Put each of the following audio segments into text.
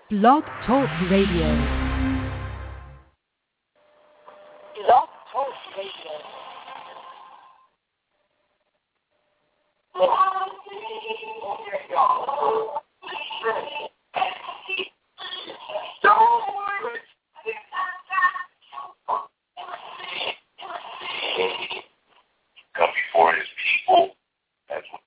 Blog Talk Radio. Blog Talk Radio. Come before his people. That's what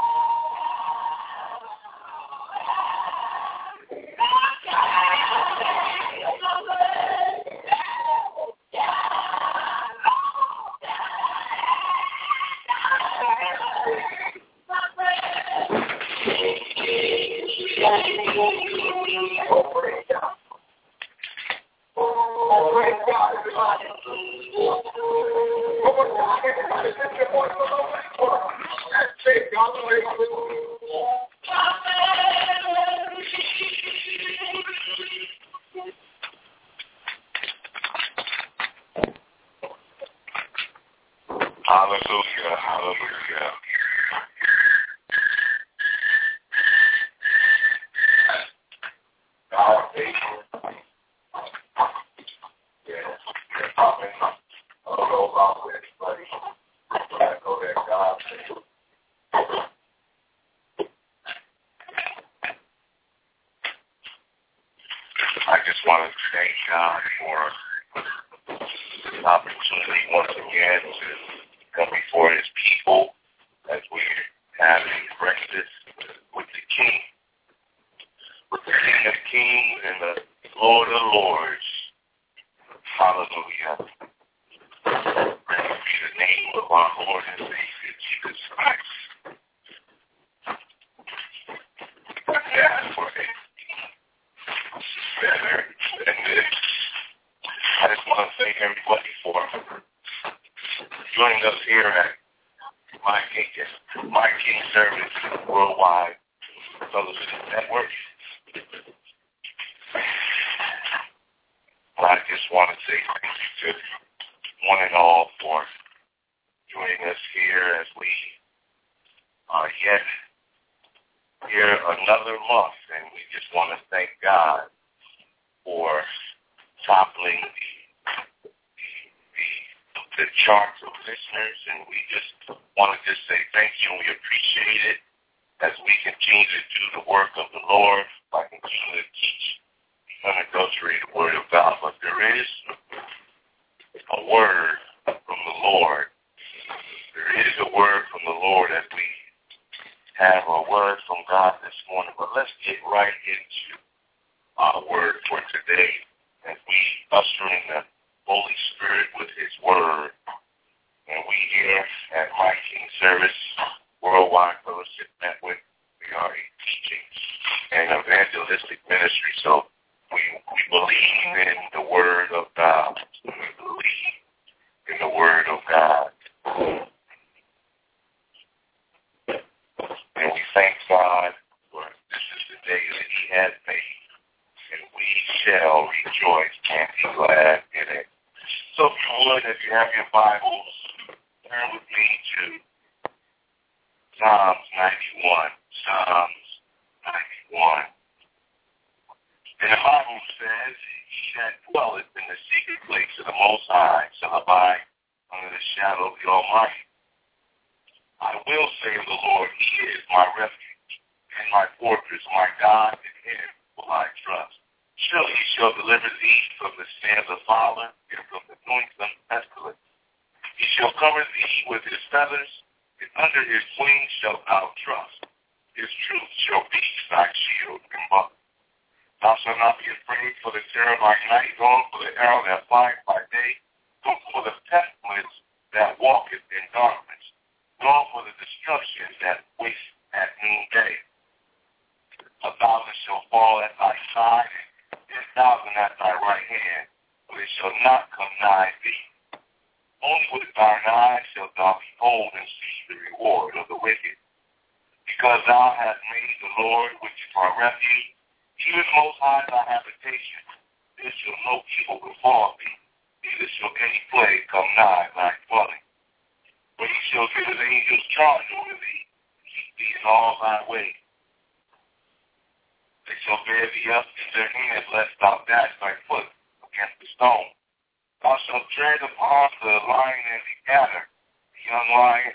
hallelujah, hallelujah. God, faithful. Yes, I don't know about anybody. I know that God faithful. I just want to thank God for the opportunity once again to come before his people as we're having breakfast with the King. With the King of Kings and the Lord of Lords. Hallelujah. Praise be the name of our Lord and Savior, Jesus Christ. Yeah, for it. Better than this. I just want to thank everybody for joining us here at My King Service Worldwide Television Network. I just want to say thank you to one and all for joining us here as we are yet here another month, and we just want to thank God for toppling the charts of listeners, and we just want to just say thank you, and we appreciate it as we continue to do the work of the Lord by continuing to teach unadulterated word of God. But there is a word from the Lord. There is a word from the Lord as we have a word from God this morning. But let's get right into our word for today as we usher in the Holy Spirit with his word. And we here at My King Service Worldwide Fellowship Network, we are a teaching and evangelistic ministry. So we believe in the word of God. We believe in the word of God. And we thank God for this is the day that he has made, and we shall rejoice and be glad in it. So if you would, if you have your Bibles, turn with me to Psalms 91. Psalms 91. And the Bible says, he that dwelleth in the secret place of the Most High shall abide under the shadow of the Almighty. I will say of the Lord, he is my refuge and my fortress, my God, in him will I trust. Surely he shall deliver thee from the snare of the fowler and from the noisome pestilence. He shall cover thee with his feathers, and under his wings shalt thou trust. His truth shall be thy shield and buckler. Thou shalt not be afraid for the terror by night, nor for the arrow that flieth by day, nor for the pestilence that walketh in darkness, nor for the destruction that wasteth at noonday. 1,000 shall fall at thy side, and 10,000 at thy right hand, but it shall not come nigh thee. Only with thine eyes shalt thou behold and see the reward of the wicked. Because thou hast made the Lord, which is my refuge, even Most High thy habitation, there shall no evil befall thee, neither shall any plague come nigh thy dwelling. For he shall give his angels charge over thee, keep thee in all thy ways. They shall bear thee up in their hands, lest thou dash thy foot against the stone. Thou shalt tread upon the lion and the adder, the young lion,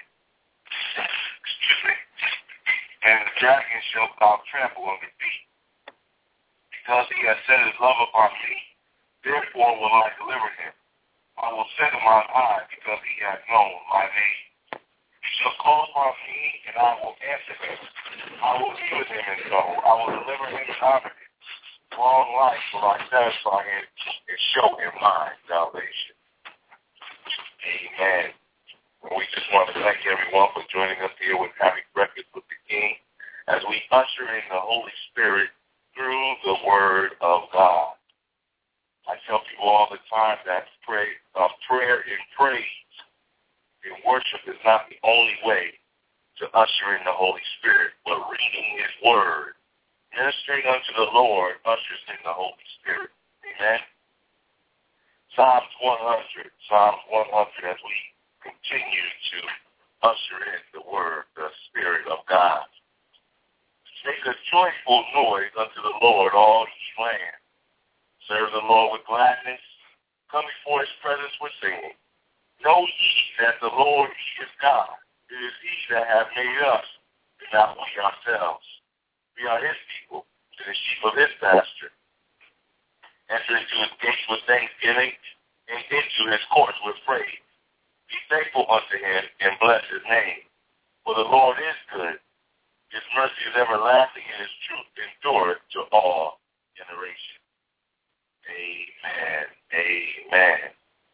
and the dragon shalt thou trample under feet. Because he has set his love upon me, therefore will I deliver him. I will set him on high, because he hath known my name. He shall call upon me, and I will answer him. I will be with him in trouble. I will deliver him and honor him. Long life will I satisfy him and show him my salvation. Amen. And we just want to thank everyone for joining us here with Having Breakfast with the King as we usher in the Holy Spirit through the Word of God. I tell people all the time that prayer and praise and worship is not the only way to usher in the Holy Spirit, but reading His Word, ministering unto the Lord, ushers in the Holy Spirit. Amen. Psalms 100 as we continue to usher in the Word, the Spirit of God. Make a joyful noise unto the Lord, all ye land. Serve the Lord with gladness. Come before His presence with singing. Know ye that the Lord, He is God. It is He that hath made us, and not we ourselves. We are His people, and the sheep of His pasture. Enter into His gates with thanksgiving, and into His courts with praise. Be thankful unto Him, and bless His name. For the Lord is good. His mercy is everlasting, and His truth endureth to all generations. Amen. Amen.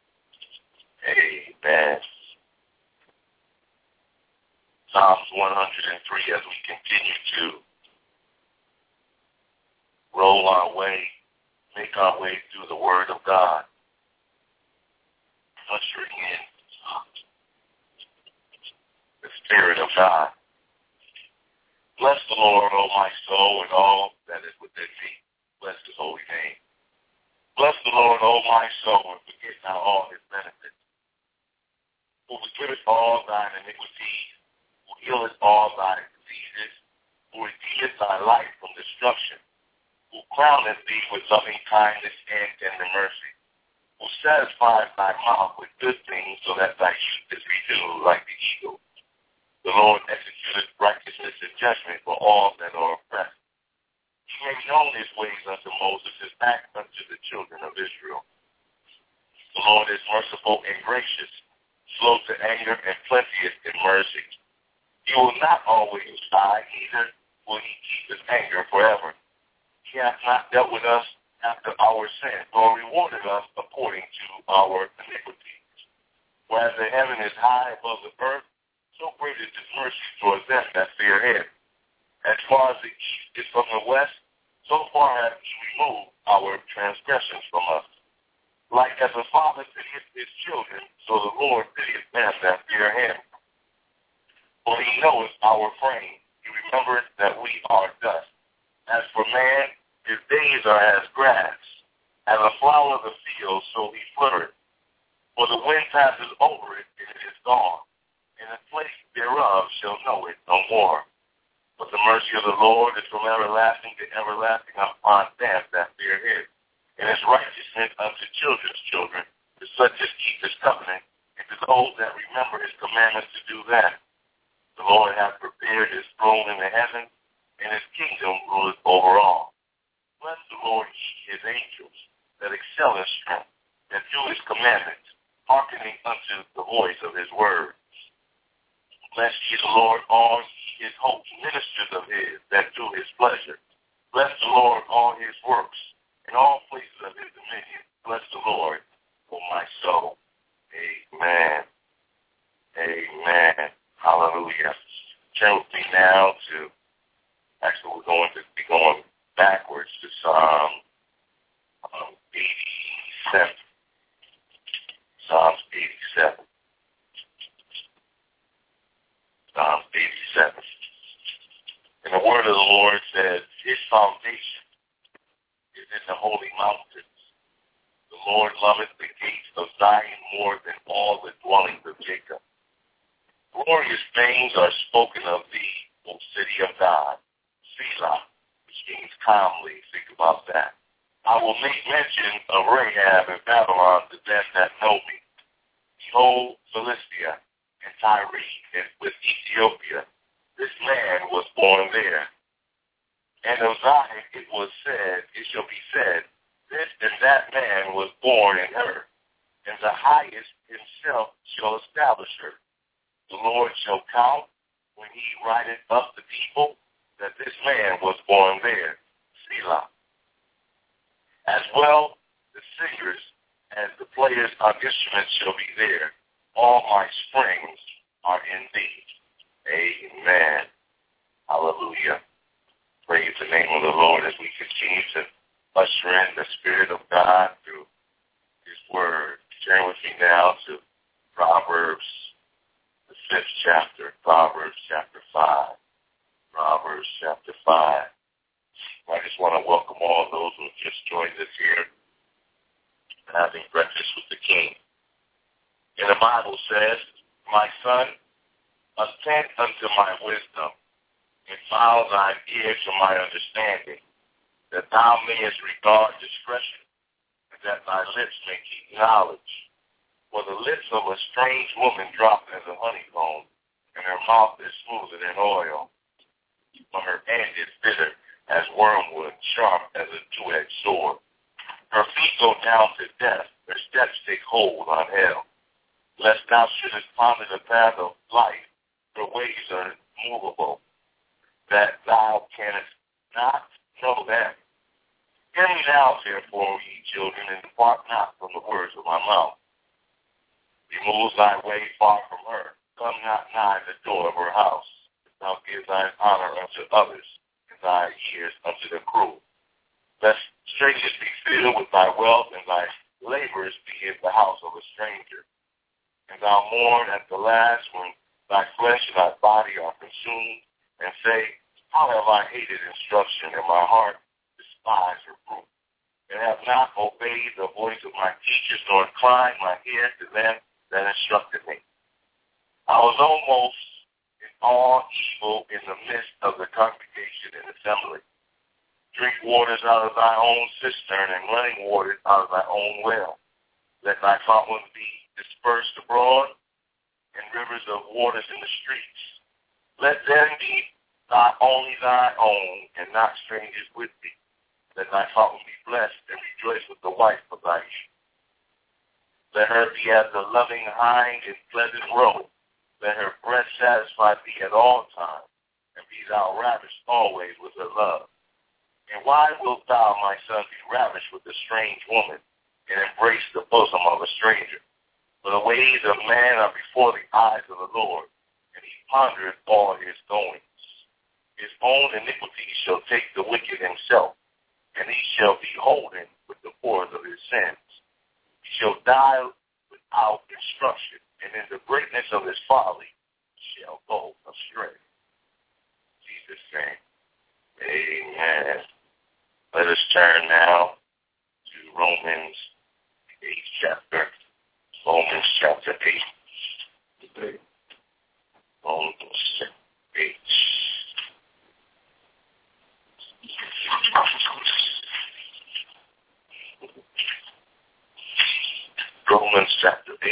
Amen. Psalms 103 as we continue to roll our way, make our way through the Word of God, ushering in the Spirit of God. Bless the Lord, O my soul, and all that is within me. Bless His holy name. Bless the Lord, O my soul, and forget not all His benefits. Who forgiveth all thine iniquities, who healeth all thy diseases, who redeemeth thy life from destruction, who crowneth thee with loving kindness and tender mercy, who satisfies thy mouth with good things, so that thy youth is renewed like the eagle. The Lord executeth righteousness and judgment for all that are oppressed. He made known His ways unto Moses, His acts unto the children of Israel. The Lord is merciful and gracious, slow to anger, and plenteous in mercy. He will not always die, neither will He keep His anger forever. He hath not dealt with us after our sin, nor rewarded us according to our iniquities. For as the heaven is high above the earth, so great is His mercy towards them that fear Him. As far as the east is from the west, so far hath He removed our transgressions from us. Like as a father pitieth his children, so the Lord pitieth them that fear Him. For He knoweth our frame. He remembereth that we are dust. As for man, his days are as grass. As a flower of the field, so he fluttereth. For the wind passes over it, and it is gone. And the place thereof shall know it no more. But the mercy of the Lord is from everlasting to everlasting upon them that fear Him, and His righteousness unto children's children, to such as keep His covenant, and to those that remember His commandments to do that. The Lord hath prepared His throne in the heavens, and His kingdom ruleth over all. Bless the Lord, ye His angels, that excel in strength, that do His commandments, hearkening unto the voice of His word. Bless ye the Lord, all ye His hosts, ministers of His, that do His pleasure. Bless the Lord, all His works, in all places of His dominion. Bless the Lord, O my soul. Amen. Amen. Hallelujah. Turn with me now to, actually we're going to be going backwards to Psalm 87. Psalms 87. Psalms 87. And the word of the Lord says, His foundation is in the holy mountains. The Lord loveth the gates of Zion more than all the dwellings of Jacob. Glorious things are spoken of thee, O city of God. Selah, which kings calmly. Think about that. I will make mention of Rahab and Babylon to them that know me. Behold, Philistia and Tyre and with Ethiopia, this man was born there. And of Zion it shall be said, this and that man was born in her, and the highest himself shall establish her. The Lord shall count when he writeth up the people that this man was born there. Selah. As well the singers as the players on instruments shall be there. All my springs are in thee. Amen. Hallelujah. Praise the name of the Lord as we continue to usher in the Spirit of God through his word. Turn with me now to Proverbs, the 5th chapter, Proverbs chapter 5. Proverbs chapter 5. I just want to welcome all those who have just joined us here having breakfast with the King. And the Bible says, my son, attend unto my wisdom, and bow thine ear to my understanding, that thou mayest regard discretion, and that thy lips may keep knowledge. For the lips of a strange woman drop as a honeycomb, and her mouth is smoother than oil. For her end is bitter as wormwood, sharp as a two-edged sword. Her feet go down to death, her steps take hold on hell. Lest thou shouldest ponder the path of life, her ways are movable, that thou canst not know them. Hear me now, therefore, ye children, and depart not from the words of my mouth. Remove thy way far from her. Come not nigh the door of her house. Thou give thine honor unto others, and thy years unto the cruel. Lest strangers be filled with thy wealth, and thy labors be in the house of a stranger. And thou mourn at the last when thy flesh and thy body are consumed, and say, how have I hated instruction, and my heart despised reproof, and have not obeyed the voice of my teachers, nor inclined my ear to them that instructed me. I was almost in all evil in the midst of the congregation and assembly. Drink waters out of thy own cistern, and running waters out of thy own well. Let thy fountains be dispersed abroad, and rivers of waters in the streets. Let them be only thy own, and not strangers with thee. Let thy fountain be blessed, and rejoice with the wife of thy youth. Let her be as a loving hind in pleasant roe. Let her breast satisfy thee at all times, and be thou ravished always with her love. And why wilt thou, my son, be ravished with a strange woman, and embrace the bosom of a stranger? For the ways of man are before the eyes of the Lord, and he pondereth all his goings. His own iniquity shall take the wicked himself, and he shall be holden with the cords of his sins. He shall die without instruction, and in the greatness of his folly shall go astray. Jesus' name. Amen. Let us turn now to Romans 8th chapter. Romans chapter 8. Romans 8. Romans chapter 8.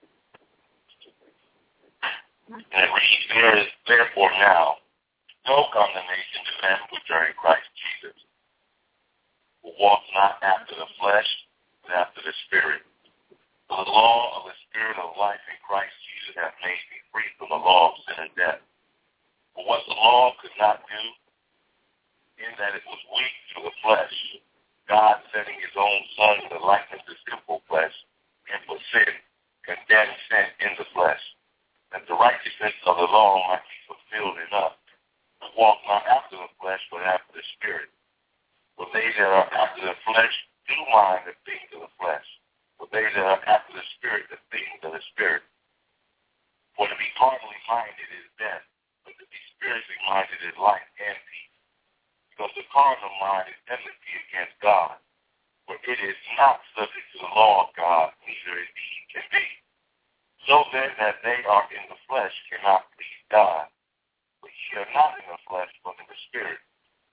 And it reads, there is therefore now no condemnation to them which are in Christ Jesus, who walk not after the flesh, but after the Spirit. For the law of the Spirit of life in Christ Jesus hath made me free from the law of sin and death. For what the law could not do, in that it was weak through the flesh, God sending his own Son in the likeness of sinful flesh, and for sin, condemned sin in the flesh, that the righteousness of the law might be fulfilled in us, who walk not after the flesh, but after the Spirit. For they that are after the flesh do mind the things of the flesh, but they that are after the Spirit, the things of the Spirit. For to be carnally minded is death, but to be spiritually minded is life and peace. Because the carnal mind is enmity against God, for it is not subject to the law of God, neither indeed can be. So then that they are in the flesh cannot please God. But ye are not in the flesh, but in the Spirit,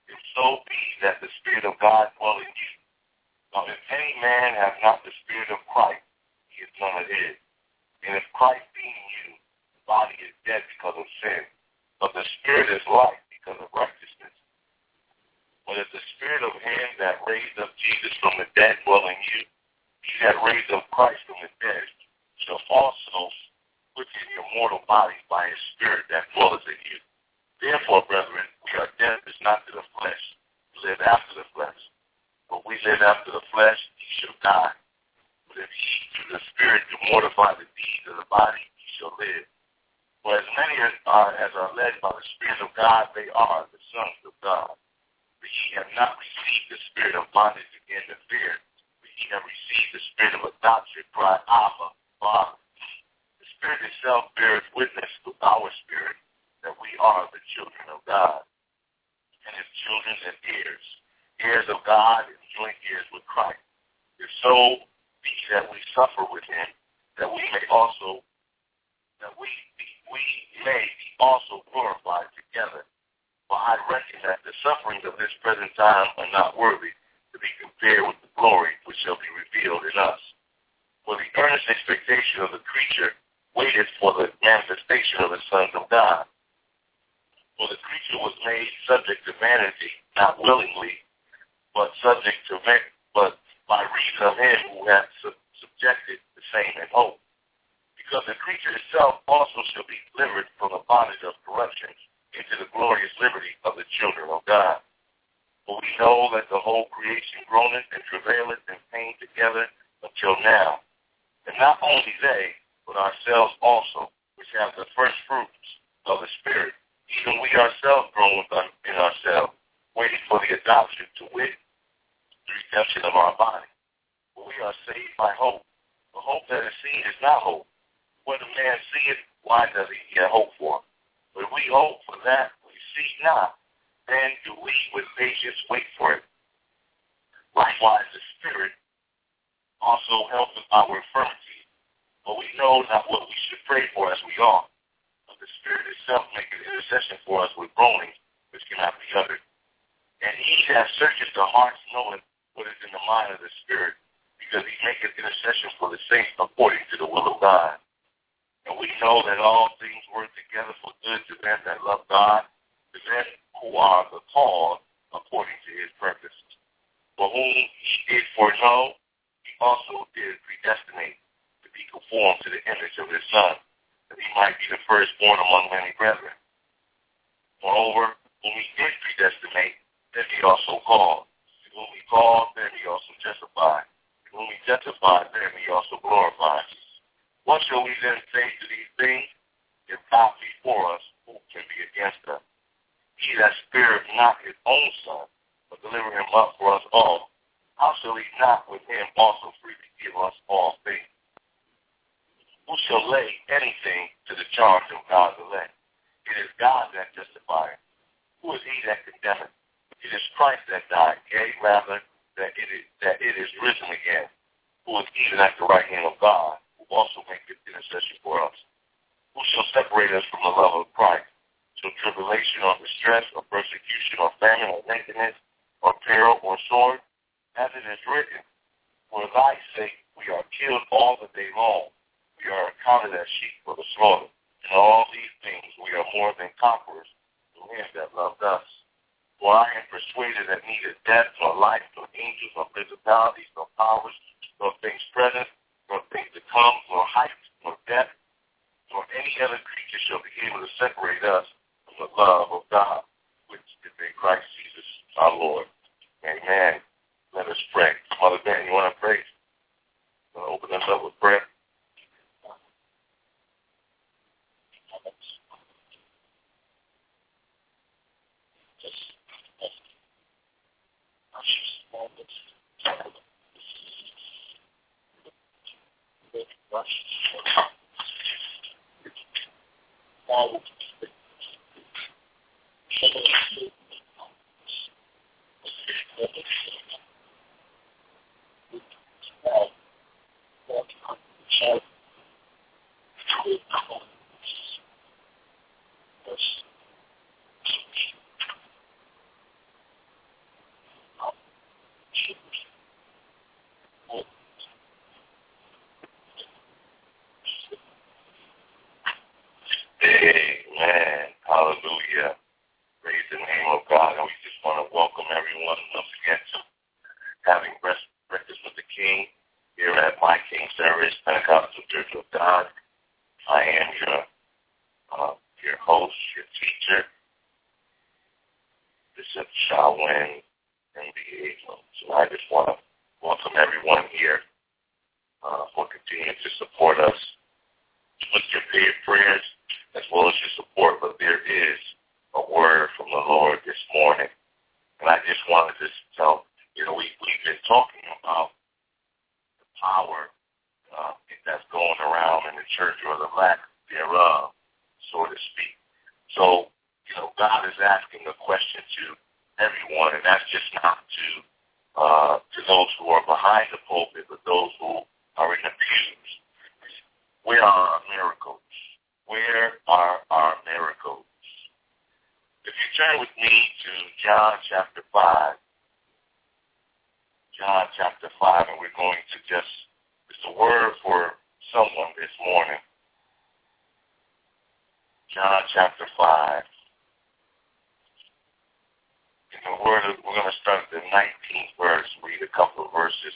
if so be that the Spirit of God dwell in you. Now, if any man have not the Spirit of Christ, he is none of his. And if Christ be in you, the body is dead because of sin, but the Spirit is life because of righteousness. But if the Spirit of him that raised up Jesus from the dead dwell in you, he that raised up Christ from the dead shall also quicken your mortal bodies by his Spirit that dwelleth in you. Therefore, brethren, we are debtors not to the flesh, to live after the flesh. But we live after the flesh, ye shall die. But if ye through the Spirit do mortify the deeds of the body, ye shall live. For as many as are led by the Spirit of God, they are the sons of God. But ye have not received the spirit of bondage again to fear, but ye have received the Spirit of adoption, cry, Abba, Father. The Spirit itself beareth witness with our spirit that we are the children of God. And as children and heirs, heirs of God and joint heirs with Christ. If so be that we suffer with him, that we may also glorified together. For I reckon that the sufferings of this present time are not worthy to be compared with the glory which shall be revealed in us. For the earnest expectation of the creature waiteth for the manifestation of the sons of God. For the creature was made subject to vanity, not willingly, but by reason of him who hath subjected the same in hope. Because the creature itself also shall be delivered from the bondage of corruption into the glorious liberty of the children of God. For we know that the whole creation groaneth and travaileth in pain together until now. And not only they, but ourselves also, which have the first fruits of the Spirit, even we ourselves groan in ourselves, waiting for the adoption, to wit, the redemption of our body. For we are saved by hope. The hope that is seen is not hope. When a man seeth, why does he yet hope for? But we hope for that we see not, then do we with patience wait for it. Likewise, the Spirit also helpeth our infirmity, for we know not what we should pray for as we ought. But the Spirit itself maketh intercession for us with groanings which cannot be uttered. And he that searcheth the hearts knoweth what is in the mind of the Spirit, because he maketh intercession for the saints according to the will of God. And we know that all things work together for good to them that love God, to them who are the called according to his purpose. For whom he did foreknow, he also did predestinate to be conformed to the image of his Son, that he might be the firstborn among many brethren. Moreover, whom he did predestinate, then he also called. To whom he called, then he also justified. To whom he justified, then he also glorified. What shall we then say to these things? If God be for us, who can be against us? He that spared not his own Son, but delivered him up for us all, how shall he not with him also freely give us all things? Who shall lay anything to the charge of God's elect? It is God that justifieth. Who is he that condemneth? It is Christ that died, yea, rather, that it is risen again, who is even at the right hand of God, who also maketh intercession for us. Who shall separate us from the love of Christ? Shall tribulation or distress or persecution or famine or nakedness or peril or sword? As it is written, for thy sake we are killed all the day long. We are accounted as sheep for the slaughter. In all these things we are more than conquerors through him that loved us. For I am persuaded that neither death nor life nor angels nor principalities nor powers nor things present nor things to come nor height nor depth nor any other creature shall be able to separate us from the love of God, which is in Christ Jesus our Lord. Amen. Let us pray. Mother Ben, you want to pray? You want to open us up with prayer? Service, Pentecostal Church of God. I am your host, your teacher, Bishop Shawin MBA. So I just want to welcome everyone here for continuing to support us with your prayers as well as your support. But there is a word from the Lord this morning. And I just wanted to tell, we've been talking about the power that's going around in the church, or the lack thereof, so to speak. So, God is asking a question to everyone, and that's just not to those who are behind the pulpit, but those who are in the pews. Where are our miracles? Where are our miracles? If you turn with me to John chapter 5, and we're going to it's a word for someone this morning. John chapter 5. In the word, we're going to start at the 19th verse, read a couple of verses.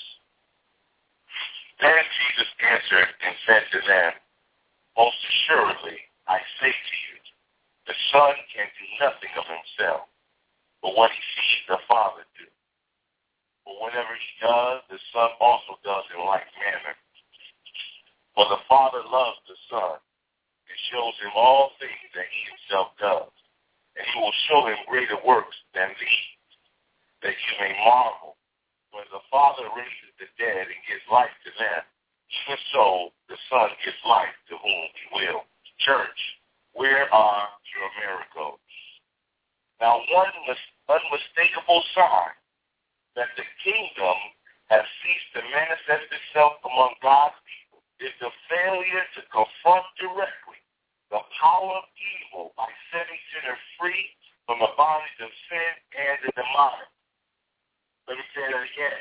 Then Jesus answered and said to them, Most assuredly, I say to you, the Son can do nothing of himself, but what he sees the Father do. For whatever he does, the Son also does in like manner. For the Father loves the Son, and shows him all things that he himself does. And he will show him greater works than these, that you may marvel. When the Father raises the dead and gives life to them, even so the Son gives life to whom he will. Church, where are your miracles? Now, one unmistakable sign that the kingdom has ceased to manifest itself among God's people is the failure to confront directly the power of evil by setting sinners free from the bondage of sin and the demonic. Let me say that again.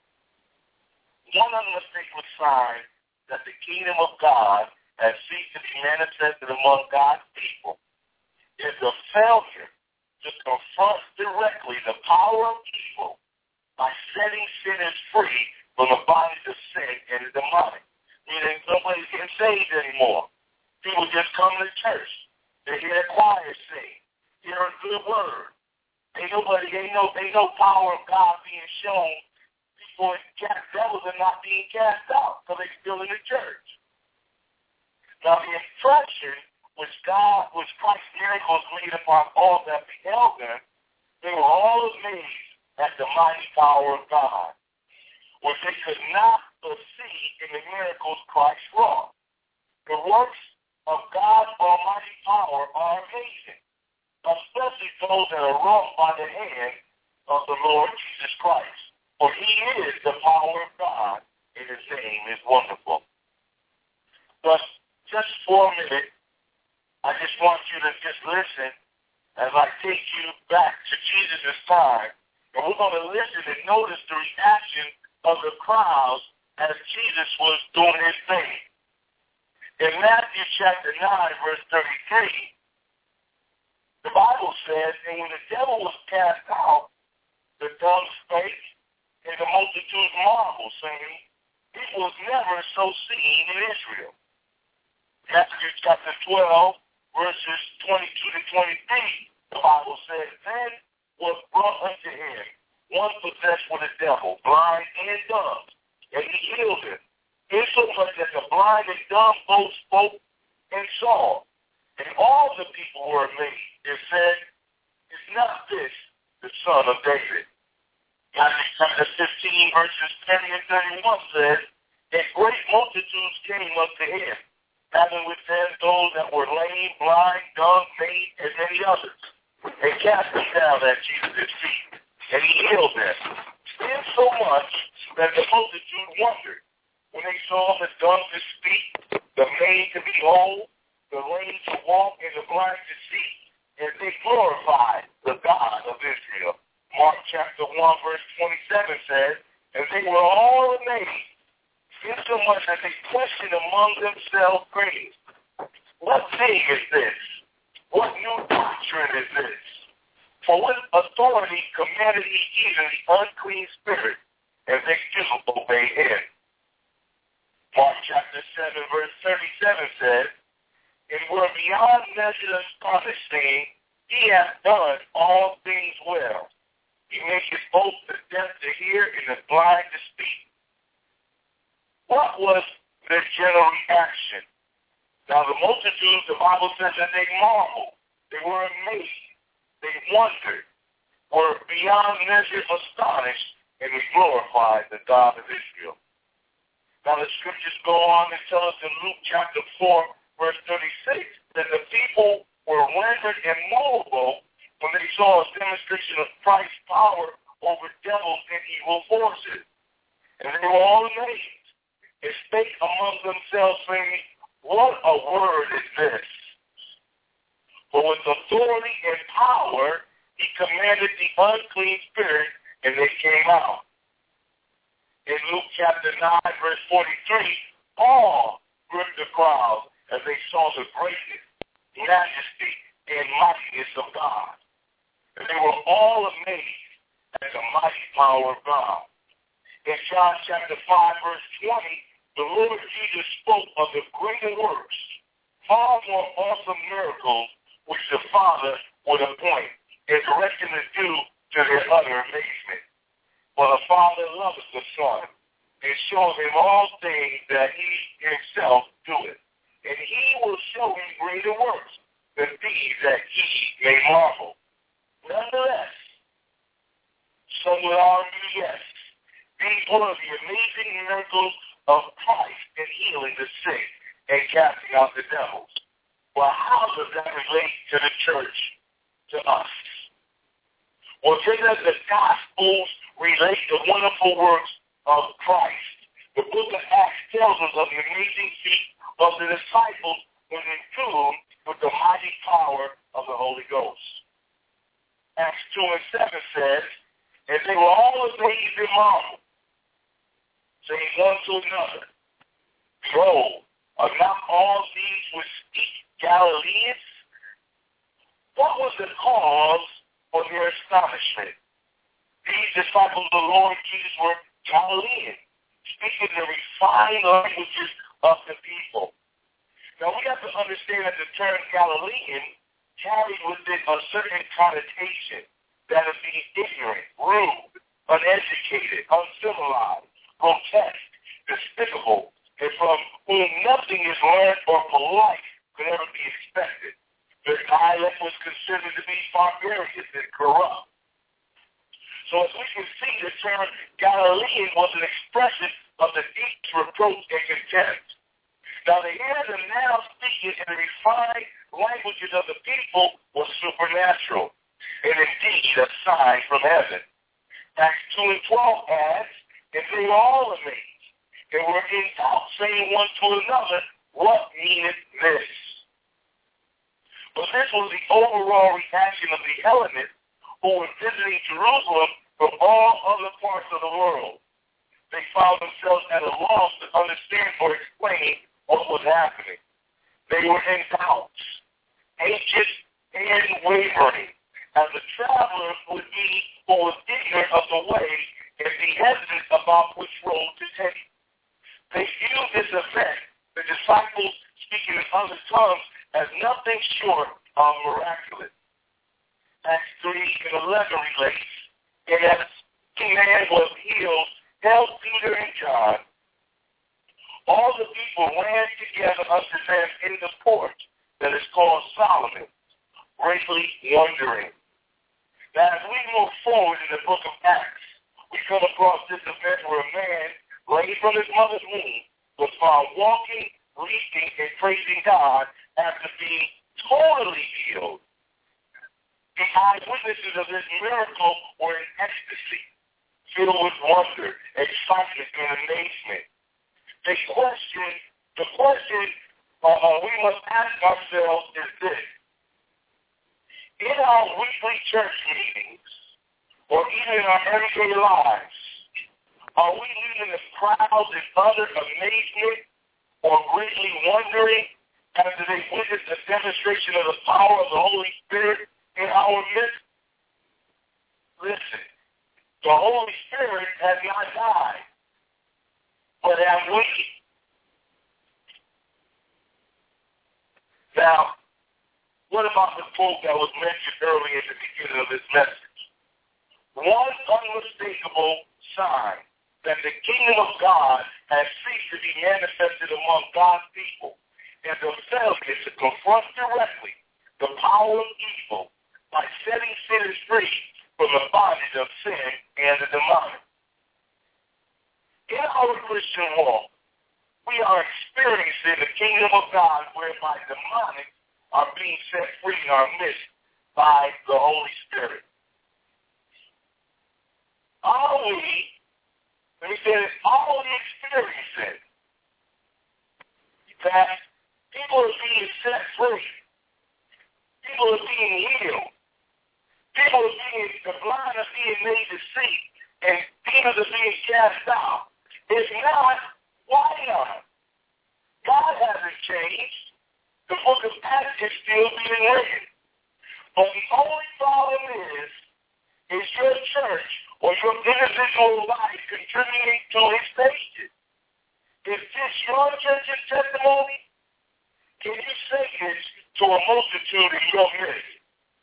One unmistakable sign that the kingdom of God has ceased to be manifested among God's people is the failure to confront directly the power of evil by setting sinners free from the bondage of sin and the demonic. Meaning nobody's getting saved anymore. People just come to church. They hear a choir sing, hear a good word. Ain't no power of God being shown before devils are not being cast out because they're still in the church. Now the impression which Christ's miracles made upon all that beheld them, they were all amazed at the mighty power of God, which they could not see in the miracles Christ wrought. The works of God's almighty power are amazing, especially those that are wrought by the hand of the Lord Jesus Christ. For he is the power of God, and his name is wonderful. But just for a minute, I just want you to just listen as I take you back to Jesus' time. And we're going to listen and notice the reaction of the crowds as Jesus was doing his thing. In Matthew chapter 9, verse 33, the Bible says, and when the devil was cast out, the dumb spake, and the multitude marveled, saying, it was never so seen in Israel. Matthew chapter 12, verses 22 to 23, the Bible says, then was brought unto him one possessed with a devil, blind and dumb, and he healed him, insomuch that the blind and dumb both spoke and saw. And all the people were amazed and said, is not this the son of David? Matthew chapter 15, verses 20 and 31 says, and great multitudes came unto him, having with them those that were lame, blind, dumb, maimed, and many others. They cast them down at Jesus' feet, and he healed them, insomuch that the multitude wondered when they saw the dumb to speak, the maimed to be whole, the lame to walk, and the blind to see, and they glorified the God of Israel. Mark chapter 1, verse 27 says, and they were all amazed, insomuch that they questioned among themselves, saying, what thing is this? What new doctrine is this? For what authority commanded he even the unclean spirit, and they still obey him? Mark chapter 7, verse 37 says, and were beyond measure astonished, saying, he hath done all things well. He maketh both the deaf to hear and the blind to speak. What was their general reaction? Now the multitudes, the Bible says that they marveled. They were amazed. They wondered, were beyond measure astonished, and they glorified the God of Israel. Now the scriptures go on and tell us in Luke chapter 4, verse 36, that the people were rendered immovable when they saw a demonstration of Christ's power over devils and evil forces. And they were all amazed and spake among themselves, saying, what a word is this? For with authority and power he commanded the unclean spirit, and they came out. In Luke chapter 9, verse 43, all gripped the crowd as they saw the greatness, majesty, and mightiness of God. And they were all amazed at the mighty power of God. In John chapter 5, verse 20, the Lord Jesus spoke of the greater works, far more awesome miracles, which the Father would appoint and direct him to do to their utter amazement. For the Father loves the Son and shows him all things that he himself doeth. And he will show him greater works than these, that he may marvel. Nonetheless, some would argue, yes, these were the amazing miracles of Christ in healing the sick and casting out the devils. Well, how does that relate to the church, to us? Well, just as the Gospels relate the wonderful works of Christ, the book of Acts tells us of the amazing feat of the disciples when enthused with the mighty power of the Holy Ghost. Acts 2 and 7 says, and they were all amazed and marveled, saying one to another, behold, are not all these which speak Galileans? What was the cause for their astonishment? These disciples of the Lord Jesus were Galileans, speaking the refined languages of the people. Now we have to understand that the term Galilean carries with it a certain connotation, that of being ignorant, rude, uneducated, uncivilized, grotesque, despicable, and from whom nothing is learned or polite could ever be expected. Their dialect was considered to be barbarous and corrupt. So as we can see, the term Galilean was an expression of the deep reproach and contempt. Now to hear them now speaking in the refined languages of the people was supernatural, and indeed a sign from heaven. Acts 2 and 12 adds, and they were all amazed, and were in doubt, saying one to another, what meaneth this? But this was the overall reaction of the Hellenists who were visiting Jerusalem from all other parts of the world. They found themselves at a loss to understand or explain what was happening. They were in doubt, anxious, and wavering, as the traveler would be who was ignorant of the way and be hesitant about which road to take. They viewed this event, the disciples speaking in other tongues, as nothing short of miraculous. Acts 3 and 11 relates, and as the man was healed, held Peter and John, all the people ran together unto them in the porch that is called Solomon, greatly wondering. Now, as we move forward in the book of Acts, we come across this event where a man, laid from his mother's womb, was found walking, leaping, and praising God after being totally healed. The eyewitnesses of this miracle were in ecstasy, filled with wonder, excitement, and amazement. The question we must ask ourselves is this. In our weekly church meetings, or even in our everyday lives, are we leaving the crowds in utter amazement or greatly wondering after they witness a demonstration of the power of the Holy Spirit in our midst? Listen, the Holy Spirit has not died, but has waited. Now, what about the quote that was mentioned earlier at the beginning of this message? One unmistakable sign that the kingdom of God has ceased to be manifested among God's people is the failure to confront directly the power of evil by setting sinners free from the bondage of sin and the demonic. In our Christian walk, we are experiencing the kingdom of God whereby demonic are being set free in our midst by the Holy Spirit. Are we experiencing that people are being set free? People are being healed. The blind are being made to see, and demons are being cast out. If not, why not? God hasn't changed. The book of Acts is still being written. But the only problem is your church or your individual life contributing to his stages. Is this your church's testimony? Can you say this to a multitude in your midst?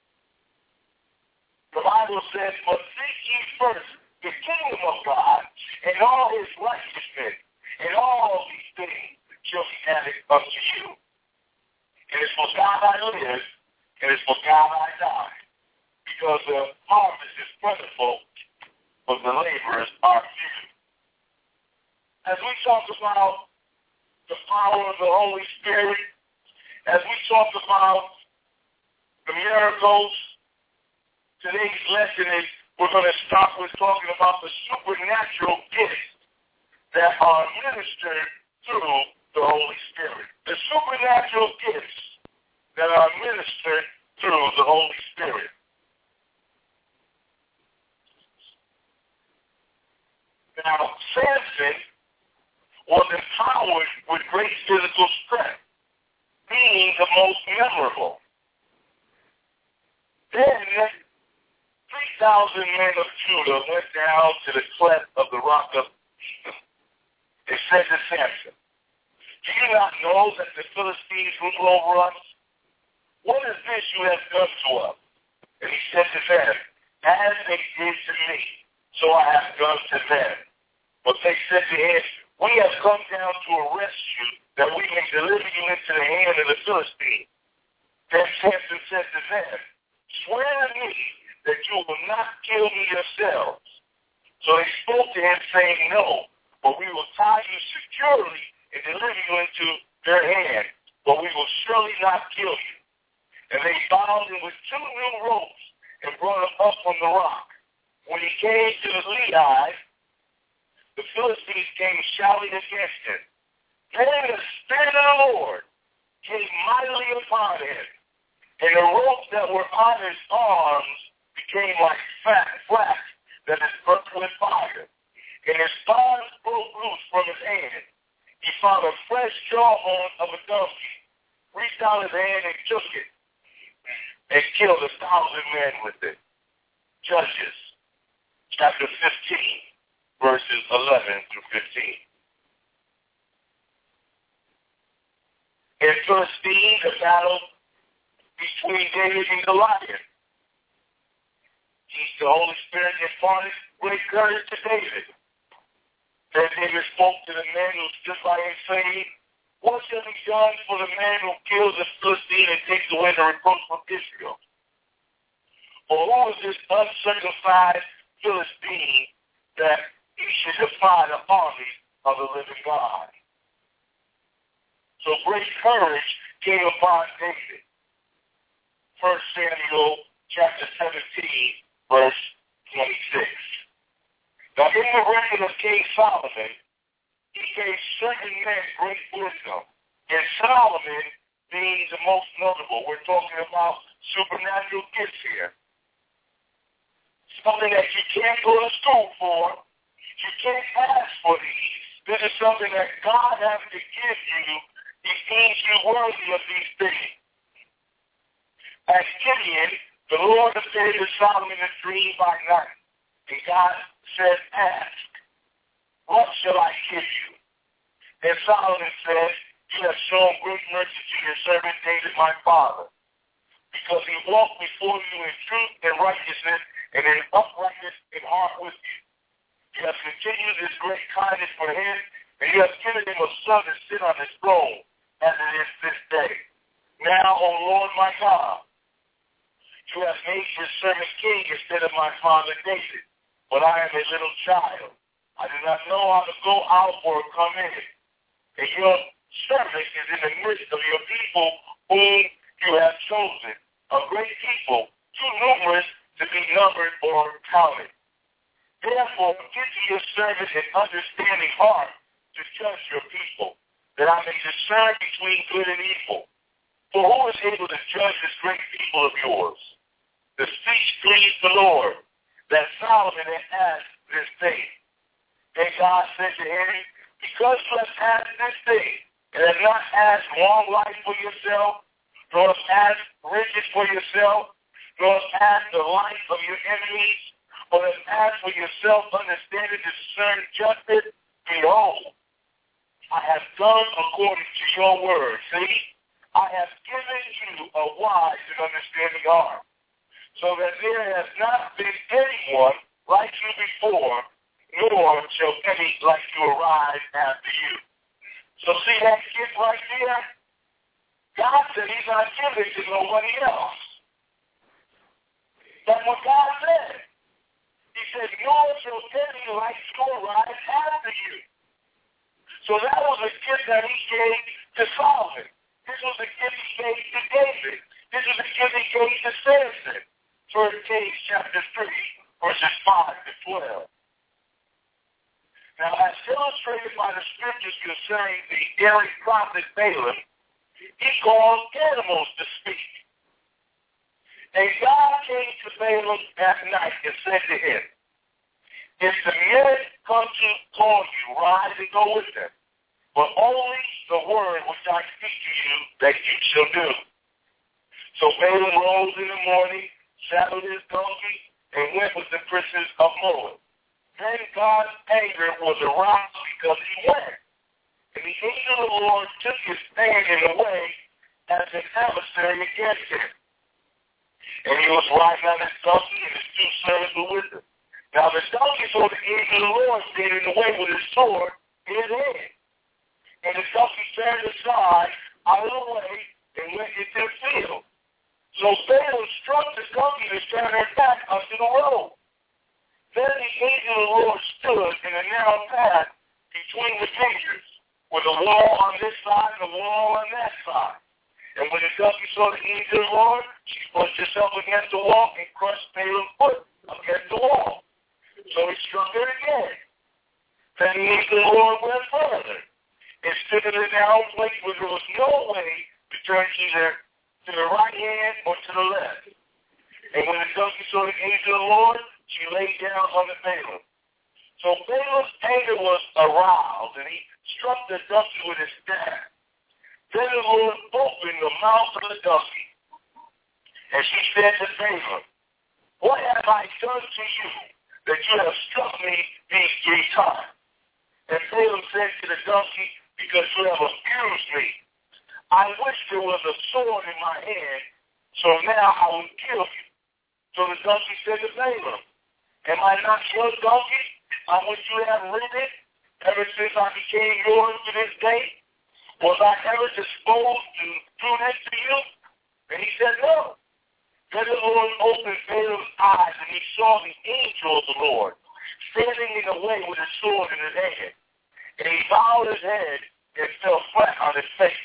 The Bible says, but seek ye first the kingdom of God and all his righteousness, and all these things shall be added unto you. And it's for God I live, and it's for God I die. Because the harvest is plentiful, but the laborers are few. As we talk about the power of the Holy Spirit, as we talk about the miracles, today's lesson is we're going to start with talking about the supernatural gifts that are ministered through the Holy Spirit. The supernatural gifts that are ministered through the Holy Spirit. Now, Samson was empowered with great physical strength, being the most memorable. Then, 3,000 men of Judah went down to the cleft of the rock of Etam. They said to Samson, do you not know that the Philistines rule over us? What is this you have done to us? And he said to them, as they did to me, so I have done to them. But they said to him, we have come down to arrest you, that we may deliver you into the hand of the Philistines. Then Samson said to them, swear to me that you will not kill me yourselves. So they spoke to him, saying, no, but we will tie you securely and deliver you into their hand, but we will surely not kill you. And they bound him with 2 new ropes and brought him up from the rock. When he came to the Lehi, the Philistines came shouting against him. Then the Spirit of the Lord came mightily upon him, and the ropes that were on his arms became like flax that is burnt with fire. And his thorns broke loose from his hand. He found a fresh jawbone of a donkey, reached out his hand and took it, and killed 1,000 men with it. Judges, chapter 15, verses 11 through 15. In Philistine, the battle between David and Goliath. The Holy Spirit imparted great courage to David. Then David spoke to the men who stood by him, saying, what shall be done for the man who kills the Philistine and takes away the reproach from Israel? Or who is this uncircumcised Philistine that he should defy the army of the living God? So great courage came upon David. 1 Samuel chapter 17, verse 26. Now in the reign of King Solomon, he gave certain men great wisdom. And Solomon being the most notable. We're talking about supernatural gifts here. Something that you can't go to school for. You can't ask for these. This is something that God has to give you. He deems you worthy of these things. As Gideon, the Lord appeared to Solomon in a dream by night. And God said, ask, what shall I give you? And Solomon said, You have shown great mercy to your servant David, my father, because he walked before you in truth and righteousness and in uprightness in heart with you. You have continued this great kindness for him, and you have given him a son to sit on his throne, as it is this day. Now, O Lord my God, you have made your servant king instead of my father David, but I am a little child. I do not know how to go out or come in. And your servant is in the midst of your people whom you have chosen, a great people, too numerous to be numbered or counted. Therefore, give to your servant an understanding heart to judge your people, that I may discern between good and evil. For who is able to judge this great people of yours? The speech pleased the Lord, that Solomon had asked this thing. And God said to him, because you have asked this thing, and have not asked long life for yourself, nor have asked riches for yourself, nor have asked the life of your enemies, or have asked for yourself understanding to discern justice, behold, I have done according to your word. See, I have given you a wise and understanding heart, so that there has not been anyone like you before, nor shall any like you arise after you. So see that gift right there? God said he's not giving to nobody else. That's what God said. He said, nor shall any like you arise after you. So that was a gift that he gave to Solomon. This was a gift he gave to David. This was a gift he gave to Samson. 1 Kings chapter 3, verses 5 to 12. Now, as illustrated by the scriptures concerning the daring prophet Balaam, he caused animals to speak. And God came to Balaam at night and said to him, if the men come to call you, rise and go with them, but only the word which I speak to you that you shall do. So Balaam rose in the morning, saddled his donkey, and went with the princes of Moab. Then God's anger was aroused because he went. And the angel of the Lord took his stand in the way as an adversary against him. And he was riding on his donkey, and his two servants were with him. Now the donkey saw the angel of the Lord standing in the way with his sword in his hand. And the donkey turned aside out of the way and went into the field. So Balaam struck the donkey to turn her back onto the road. Then the angel of the Lord stood in a narrow path between the fingers, with a wall on this side and a wall on that side. And when the donkey saw the angel of the Lord, she pushed herself against the wall and crushed Balaam's foot against the wall. So he struck her again. Then the angel of the Lord went further and stood in a narrow place where there was no way to turn either to the right hand or to the left. And when the donkey saw the angel of the Lord, she lay down on the Balaam. So Balaam's anger was aroused, and he struck the donkey with his staff. Then the Lord opened the mouth of the donkey, and she said to Balaam, what have I done to you that you have struck me these 3 times? And Balaam said to the donkey, because you have abused me. I wish there was a sword in my hand, so now I will kill you. So the donkey said to Balaam, am I not your donkey on which you have ridden ever since I became yours to this day? Was I ever disposed to do this to you? And he said, no. Then the Lord opened Balaam's eyes, and he saw the angel of the Lord standing in the way with a sword in his hand. And he bowed his head and fell flat on his face.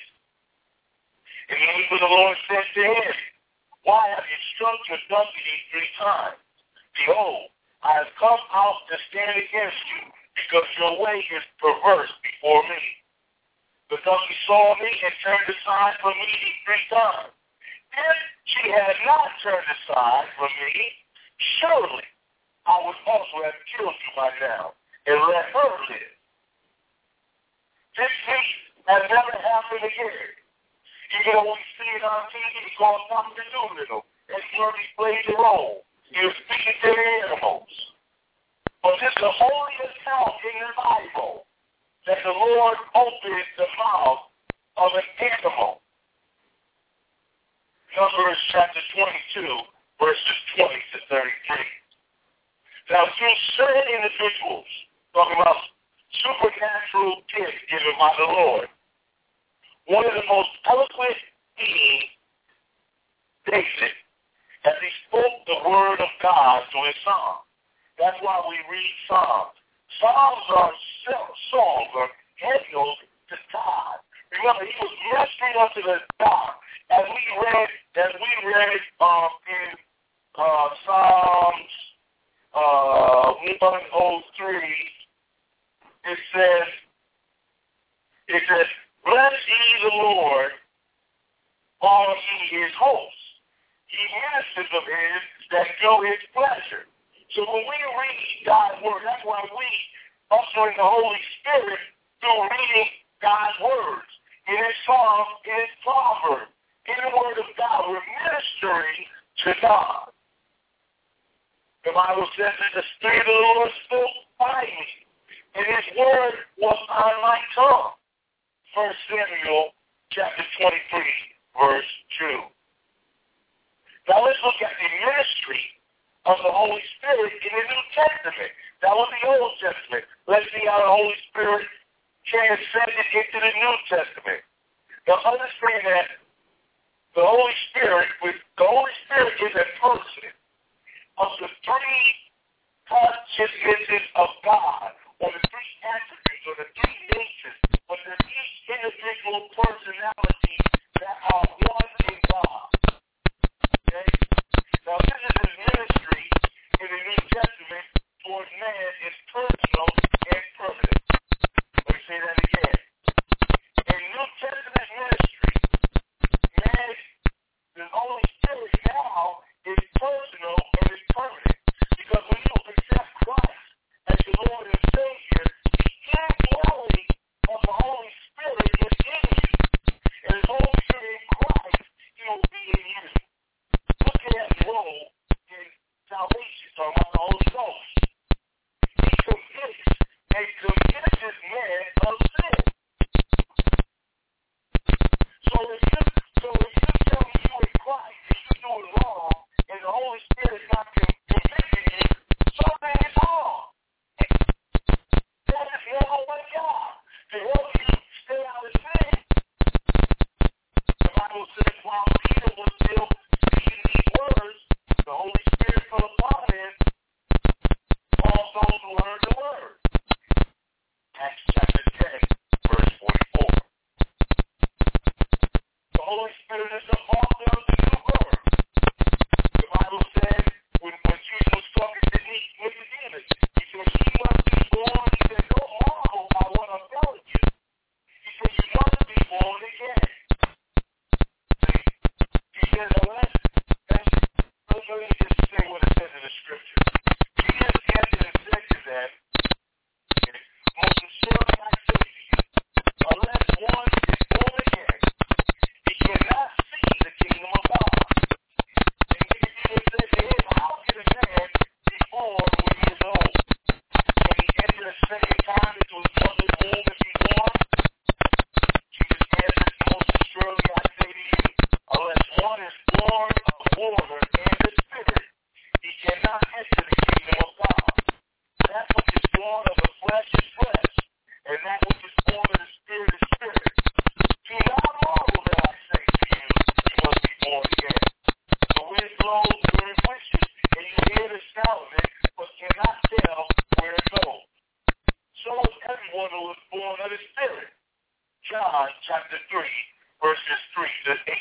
And the angel of the Lord said to him, why have you struck your donkey these 3 times? Behold, I have come out to stand against you, because your way is perverse before me. The donkey saw me and turned aside from me 3 times. If she had not turned aside from me, surely I would also have killed you by now and let her live. This thing has never happened again. Even though we see it on TV called Dr. Doolittle, and he already played the role. He was speaking to the animals. But this is the only account in the Bible that the Lord opened the mouth of an animal. Numbers chapter 22, verses 20 to 33. Now, through certain individuals, talking about supernatural gifts given by the Lord, one of the most eloquent beings, David, as he spoke the word of God through his psalm. That's why we read Psalms. Psalms are songs or hymns to God. Remember, he was ministering unto the God. As we read in Psalms 103, it says, bless ye the Lord, all ye his hosts. He ministers of his that do his pleasure. So when we read God's word, that's why we usher in the Holy Spirit through reading God's words. In his Psalms, in his Proverbs, in the word of God, we're ministering to God. The Bible says that the Spirit of the Lord spoke by me, and his word was on my tongue. 1 Samuel chapter 23, verse 2. Now let's look at the ministry of the Holy Spirit in the New Testament. That was the Old Testament. Let's see how the Holy Spirit transcended into the New Testament. Now understand that the Holy Spirit is a person of the three consciousnesses of God, or the three attributes, or the three natures, or the each individual personality that are one in God. Okay? Now this is his ministry in the New Testament towards man is personal and permanent. Let me say that again. In New Testament ministry, man, the Holy Spirit now is personal and is permanent. Because when you accept Christ as your Lord and Savior, the indwelling of the Holy Spirit is in you. And as long as you're in Christ, he will be in you. Look at that role in salvation, talking about the Holy Ghost. He convicts and convinces man of sin. So if you tell me you in Christ and you do it wrong, and the Holy Spirit is not convicting you, something is wrong. That is not like God. To help you stay out of sin. The Bible says while Peter was still speaking these words, the Holy Spirit fell upon him, all those who heard the word. Acts chapter 10, verse 44. The Holy Spirit is the author of the new birth. The Bible says when Jesus was talking to Nicodemus, he said, "He must be born." He said, "Don't marvel by what I'm telling you." He said, "You must be born again." See? He says, let me just say what it says in the scripture. Jesus answered and said to them, "Most assuredly I say to you, unless one is born again, he cannot see the kingdom of God." And Nicodemus said to him, "How can a man be born when he is old? Can he enter a second time into his mother's womb if he's born?" Jesus answered, "Most assuredly I say to you, unless one is born of water and the Spirit, he cannot enter the kingdom of God. That which is born of the flesh is flesh, and that which is born of the Spirit is spirit. Do not marvel that I say to you, you must be born again. The wind blows where it wishes, and you hear the sound of it, but cannot tell where it goes. So is everyone who is born of the Spirit." John chapter 3, verses 3 to 8.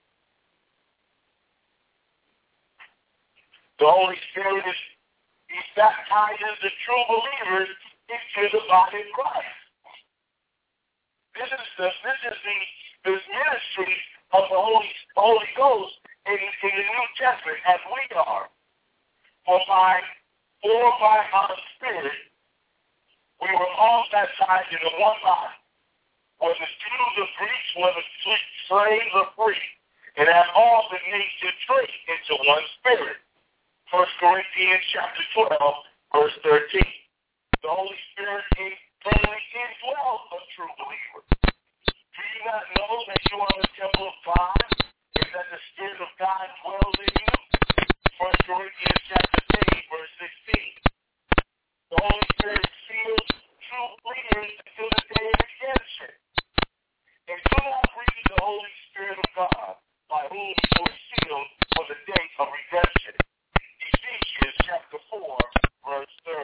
The Holy Spirit he baptizes the true believers into the body of Christ. This is the ministry of the Holy Ghost in the New Testament as we are. For by our Spirit, we were all baptized into one body. Whether Jews or Greeks, whether slaves or free, and have all been made to drink into one Spirit. 1 Corinthians chapter 12, verse 13. The Holy Spirit internally indwells a true believer. Do you not know that you are the temple of God, and that the Spirit of God dwells in you? 1 Corinthians chapter 3, verse 16. The Holy Spirit seals true believers until the day of redemption. And do not grieve the Holy Spirit of God, by whom you were sealed for the day of redemption. Ephesians chapter 4, verse 30.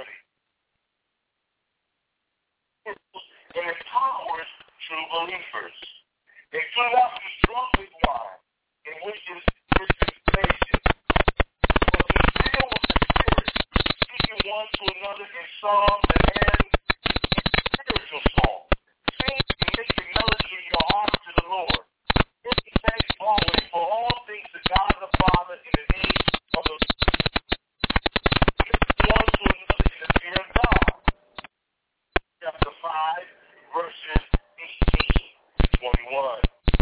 It empowers true believers. And do not be drunk with wine, in which is dissipation, but to fill with the Spirit, speaking one to another in psalms and hymns and spiritual songs. Sing and make a melody in your heart to the Lord. Give thanks always for all things to God the Father in the name of the one to another in the fear of God. Chapter 5, verses 18 to 21.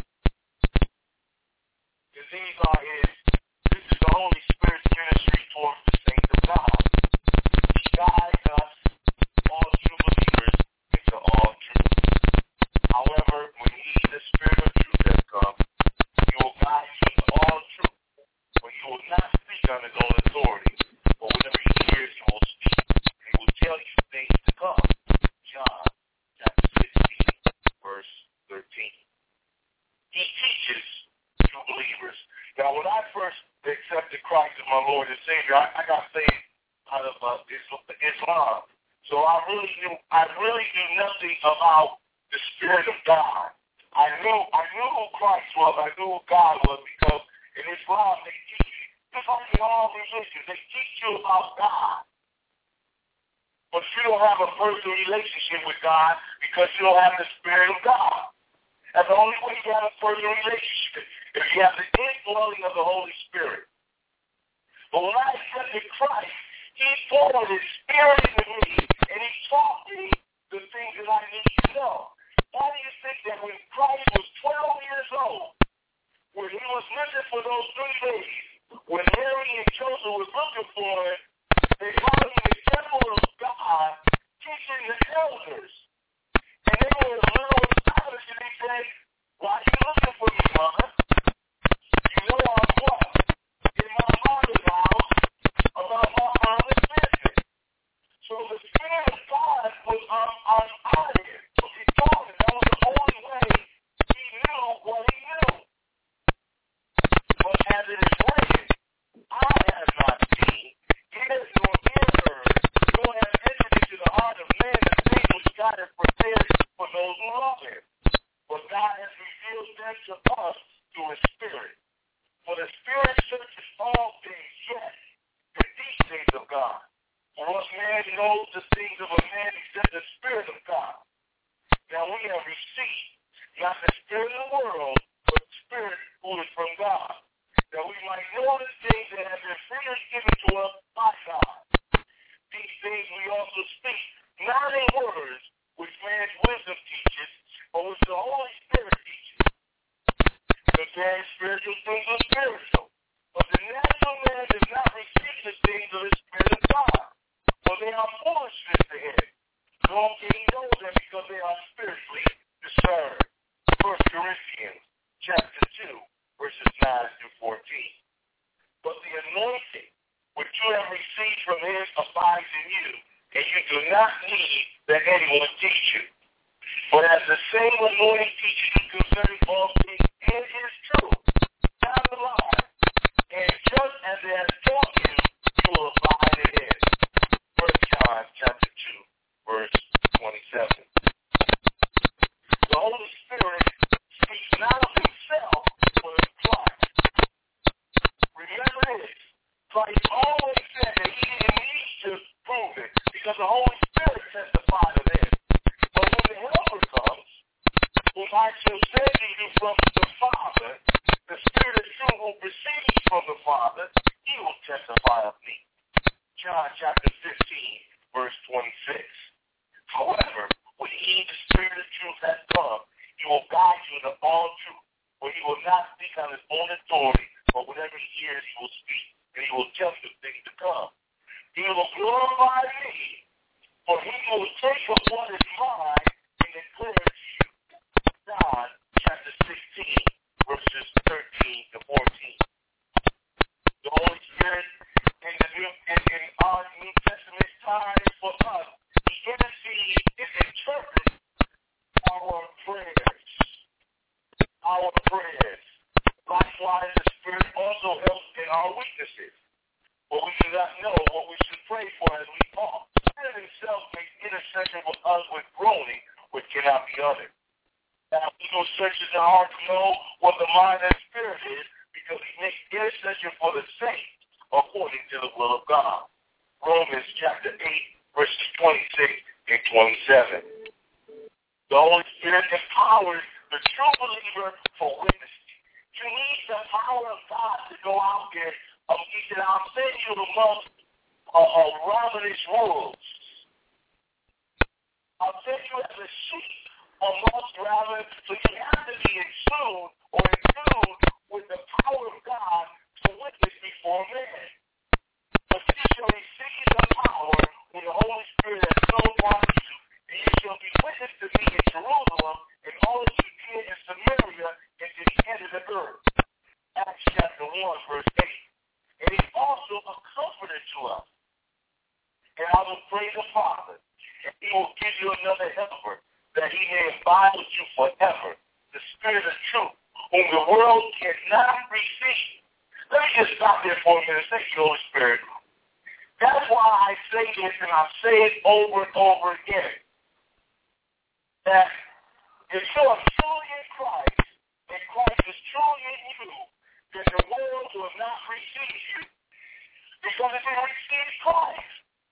And these are this is the Holy Spirit's ministry towards the saints of God. He guides us, all true believers, into all truth. However, when He, the Spirit of truth, has come, He will guide you into all truth, for He will not speak on His own authority, but whatever He hears, He will speak, and He will tell you things to come. John chapter 16, verse 13. He teaches true believers. Now, when I first accepted Christ as my Lord and Savior, I got saved out of Islam. So I really knew nothing about the Spirit of God. I knew who Christ was. I knew who God was, because in Islam they teach you, just like in all religions, they teach you about God. But you don't have a personal relationship with God because you don't have the Spirit of God. That's the only way you have a personal relationship, if you have the indwelling of the Holy Spirit. But when I accepted Christ, He poured His Spirit into me, and He taught me the things that I need to know. Why do you think that when Christ was 12 years old, when He was looking for those 3 days, when Mary and Joseph was looking for Him, they found Him in the temple of God, teaching the elders. And they were a little astonished, and they said, "Why are you looking for me, Mother? You know I'm what? In my Father's house, about my Father's business." So the Spirit of God was on him. So He taught him. That was the only way he knew what he knew. But as it is written, "Eye has not seen, ears nor ear heard, nor has entered into the heart of man the things which God has prepared for those who love Him. But God has revealed them to us through His Spirit. For the Spirit searches all things, yes, the deep things of God. For what man knows the things of a man except the Spirit of God? Now we have received not the Spirit of the world, but the Spirit who is from God, that we might know the things that have been freely given to us by God. These things we also speak, not in words which man's wisdom teaches, but which the Holy Spirit teaches. Comparing spiritual things with spiritual. But the natural man does not receive the things of the Spirit of God, for they are foolishness to him. Nor can he know them because they are spiritually discerned. 1 Corinthians chapter 2, verses 9 through 14. But the anointing which you have received from Him abides in you, and you do not need that anyone teach you. But as the same anointing teaches you concerning all things, it is true, not a lie. And just as it has taught you, you will abide in it. 1 John chapter 2, verse 27. The Holy Spirit speaks not of Himself, but of Christ. Remember this. Christ always said that He didn't need to prove it, because the Holy Spirit testified of Him. But when the Helper comes, whom I shall send to you from the Father, the Spirit of truth who proceeds from the Father, He will testify of me. John chapter 15, verse 26. However, when He, the Spirit of truth, has come, He will guide you into all truth, for He will not speak on His own authority, but whatever He hears, He will speak, and He will tell you things to come. He will glorify me, for He will take of what is mine and declare it to you. John chapter not be uttered. Now, he who searches the heart to know what the mind and spirit is, because he makes intercession for the saints according to the will of God. Romans chapter 8, verses 26 and 27. The Holy Spirit empowers the true believer for witnessing. You need the power of God to go out there. He said, I'll send you amongst ravenous wolves. I'll send you as a sheep amongst ravenous. So you have to be in tune or in tune with the power of God to witness before men. But you shall receive the power when the Holy Spirit has come upon you, and you shall be witness to me in Jerusalem and all of Judea and Samaria and to the end of the earth. Acts chapter 1, verse 8. And he's also a comforter to us. And I will pray the Father, and he will give you another helper, that he may abide with you forever, the Spirit of truth, whom the world cannot receive. Let me just stop there for a minute. Thank you, Holy Spirit. That's why I say this, and I say it over and over again, that if you are truly in Christ, and Christ is truly in you, then the world will not receive you, because it didn't receive Christ.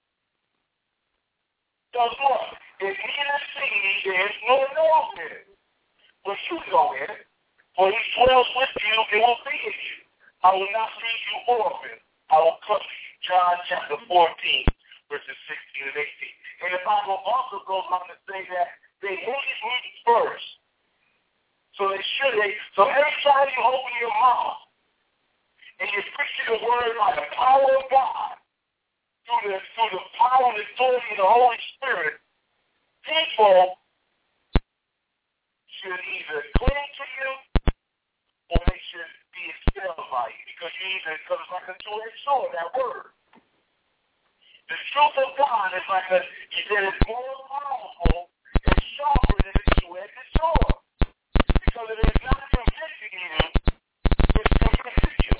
Guess what? If neither sees it nor knows it, but you know it, for he dwells with you and will be in you. I will not leave you orphan. I will come to you. John chapter 14, verses 16 and 18. And the Bible also goes on to say that they hated me first. So so every time you open your mouth and you're preaching the word by the power of God, through the power and authority of the Holy Spirit, people should either cling to you or they should be expelled by you, because it's like a two-edged sword, that word. The truth of God is like he said, it's more powerful and sharper than a two-edged sword. Because it is not convicting you, it's convicting you.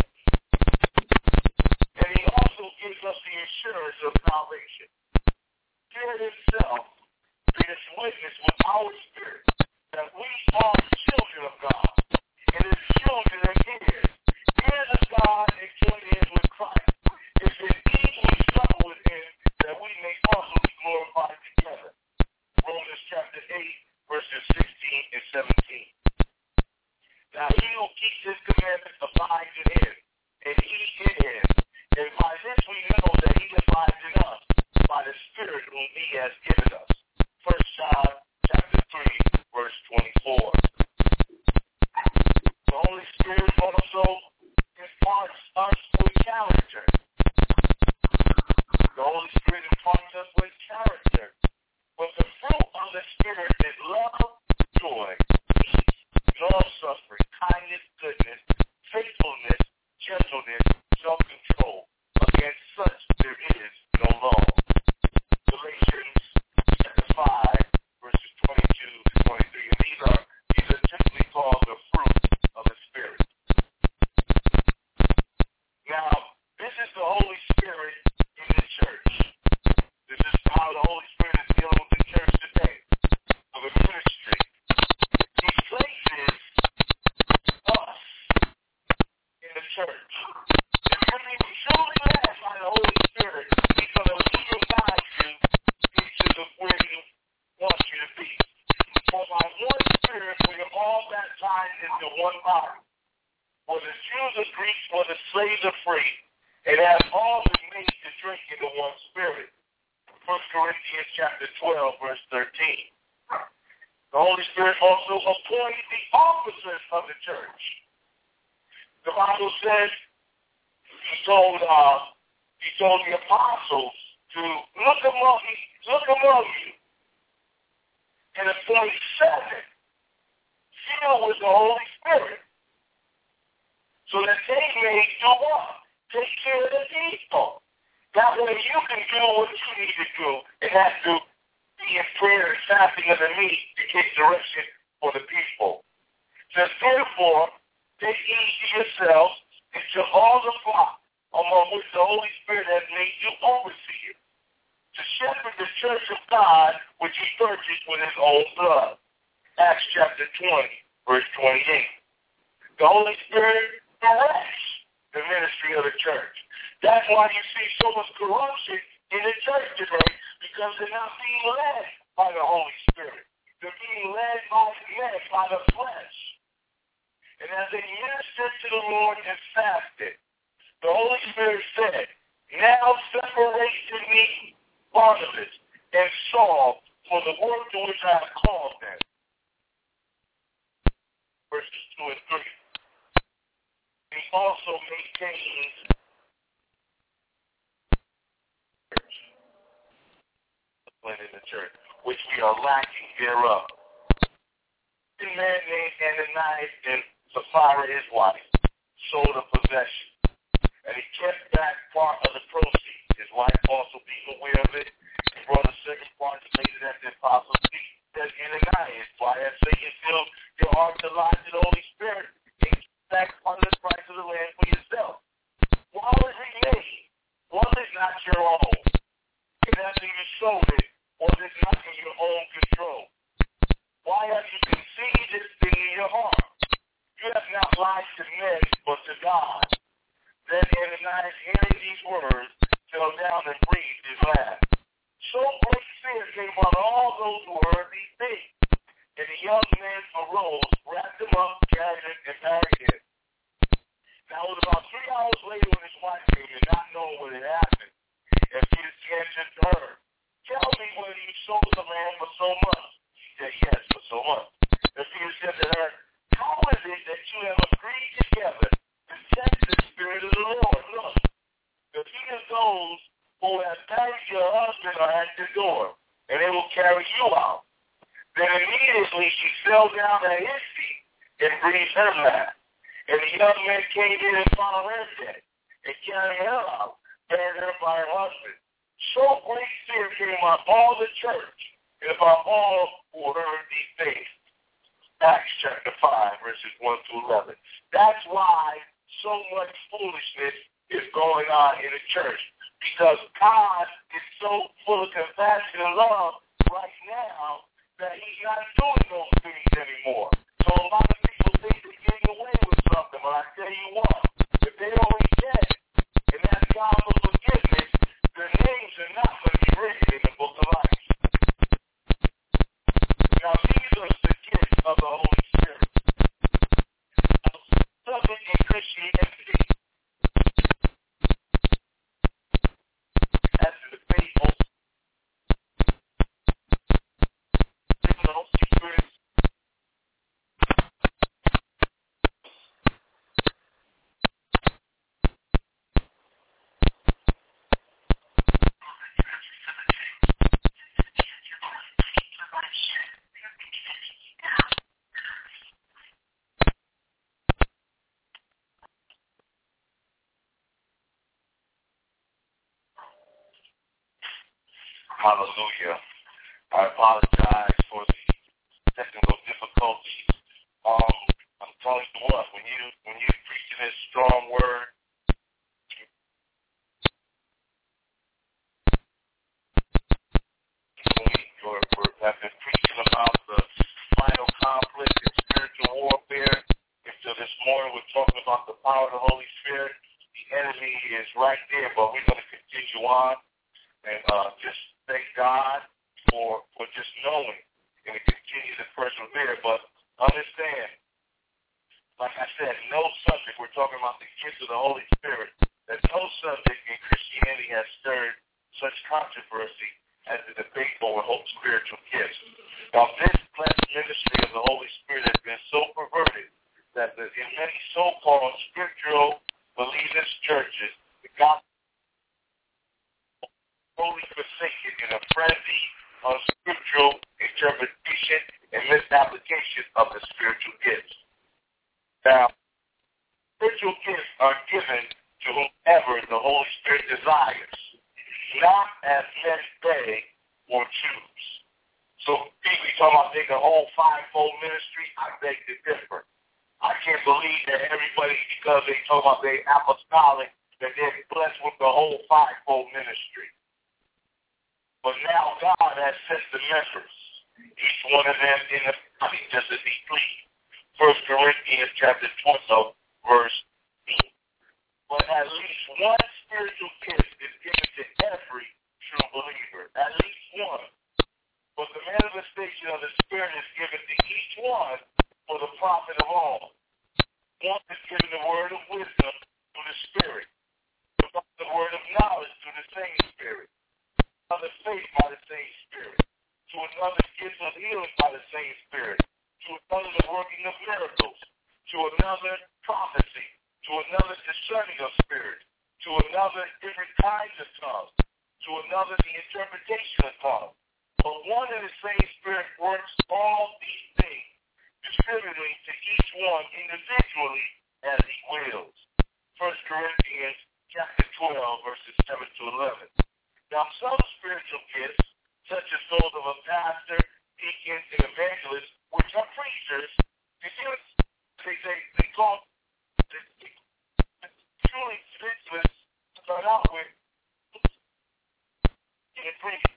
And he also gives us the assurance of salvation. Spirit himself bears witness with our spirit that we are children of God. And his children are heirs. Heirs of God and joint heirs with Christ. It's indeed we suffer with him that we may also be glorified together. Romans chapter 8, verses 16 and 17. Now he who keeps his commandments abides in him, and he in him. And by this we know that he abides in us, by the Spirit whom he has given us. 1 John chapter 3, verse 24. The Holy Spirit also imparts us with character. The Holy Spirit imparts us with character. But the fruit of the Spirit is love, joy, peace, long-suffering, kindness, goodness, faithfulness, gentleness, self-control. Against such there is no law. Galatians chapter 5, verses 22 to 23. And these are typically called the fruit of the Spirit. Now, this is the Holy Spirit in the church. This is how the Holy Spirit is dealing with the church today, of the ministry. He places us in the church. If you be truly led by the Holy Spirit, he's going to lead and guide you into where he wants you to be. For by one Spirit we are all baptized into one body. For the Jews are Greeks, for the slaves are free, and have all been made to drink into one Spirit. 1 Corinthians chapter 12, verse 13. The Holy Spirit also appointed the officers of the church. The Bible says he told the apostles to look among you and appoint 7 filled with the Holy Spirit, so that they may do what? Take care of the people. That way you can do what you need to do and have to be in prayer and fasting of the meat to get direction for the people. Says, therefore, take heed to yourselves and to all the flock among which the Holy Spirit has made you overseers, to shepherd the church of God which he purchased with his own blood. Acts chapter 20, verse 28. The Holy Spirit directs the ministry of the church. That's why you see so much corruption in the church today, because they're not being led by the Holy Spirit. They're being led by the flesh. And as they ministered to the Lord and fasted, the Holy Spirit said, now separate to me Barnabas and Saul for the work to which I have called them. Verses 2 and 3. He also maintains in the church, which we are lacking thereof. A man named Ananias and Sapphira, his wife, sold a possession, and he kept back part of the proceeds. His wife also being aware of it, he brought a second part and made it at the apostles' feet. Said Ananias, why have Satan filled your heart to lie to the Holy Spirit and keep back part of the price of the land for yourself? Why was it made? Was it not your own? And after you sold it, was it not in your own control? Why have you conceived this thing in your heart? You have not lied to men, but to God. Then Ananias, hearing these words, fell down and breathed his last. So great fear came on all those who heard these things. And the young man arose, wrapped him up, carried him, and married him. Now it was about 3 hours later when his wife came in, not knowing what had happened. And Peter answered to her, tell me whether you sold the land for so much. She said, yes, for so much. And Peter said to her, how is it that you have agreed together to test the Spirit of the Lord? Look, the feet of those who have carried your husband are at the door, and they will carry you out. Then immediately she fell down at his feet and breathed her last. And the young man came in and found her dead, and carried her out, buried her by her husband. So great fear came on all the church and about all who heard these things. Acts chapter 5, verses 1 through 11. That's why so much foolishness is going on in the church, because God is so full of compassion and love right now that he's not doing those things anymore. So a lot of people think they're getting away with something, but I tell you what, if they don't repent and ask God for forgiveness, their names are not going to be written in the book of life. Now, these are the gifts of the Holy Spirit. Something in Christianity, as the faithful, secrets, hallelujah. I apologize for the technical difficulties. I'm telling you what, when you're preaching this strong word, we have been preaching about the final conflict in spiritual warfare. And so this morning we're talking about the power of the Holy Spirit. The enemy is right there, but we're going to continue on and just thank God for just knowing and to continue to persevere. But understand, like I said, no subject, we're talking about the gifts of the Holy Spirit, that no subject in Christianity has stirred such controversy as the debate over spiritual gifts. Now, this blessed ministry of the Holy Spirit has been so perverted that in many so-called scriptural believers churches, the gospel totally forsaken in a frenzy of scriptural interpretation and misapplication of the spiritual gifts. Now, spiritual gifts are given to whomever the Holy Spirit desires, not as men beg or choose. So people talking about taking the whole fivefold ministry, I beg to differ. I can't believe that everybody, because they talk about they apostolic, that they're blessed with the whole fivefold ministry. But now God has sent the members, each one of them in a body just as he pleased. 1 Corinthians chapter 12, verse 8. But at least one spiritual gift is given to every true believer. At least one. But the manifestation of the Spirit is given to each one for the profit of all. One is given the word of wisdom through the Spirit. The word of knowledge through the same Spirit. Another faith by the same Spirit. To another gift of healing by the same Spirit. To another the working of miracles. To another prophecy. To another discerning of spirits. To another different kinds of tongues. To another the interpretation of tongues. But one and the same Spirit works all these things, distributing to each one individually as he wills. 1 Corinthians chapter 12, verses 7 to 11. Now some spiritual gifts, such as those of a pastor, deacon, and evangelist, which are preachers, they call truly spiritualists start out with in preaching.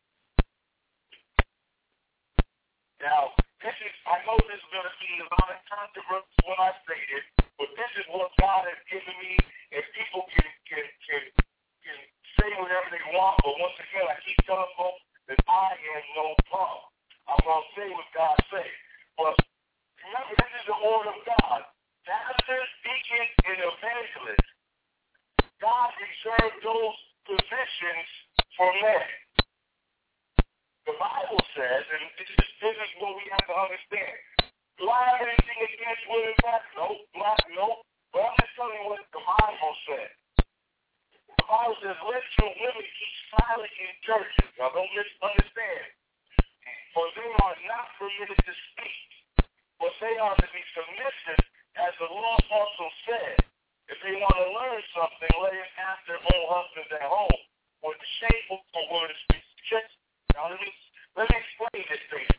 Now, I know this is going to be a lot of controversy when I say this, but this is what God has given me, and people can say whatever they want, but once again, I keep telling folks that I am no punk. I'm going to say what God says. But remember, this is the order of God. Pastors, deacons, and evangelists, God reserved those positions for men. The Bible says, and this is what we have to understand. Do I have anything against women? No. But I'm just telling you what the Bible says. The Bible says, let your women keep silent in churches. Now, don't misunderstand. For they are not permitted to speak, but they are to be submissive, as the law also said. If they want to learn something, let them ask their own husbands at home. For it's shameful for women to speak to church. Now, let me explain this thing.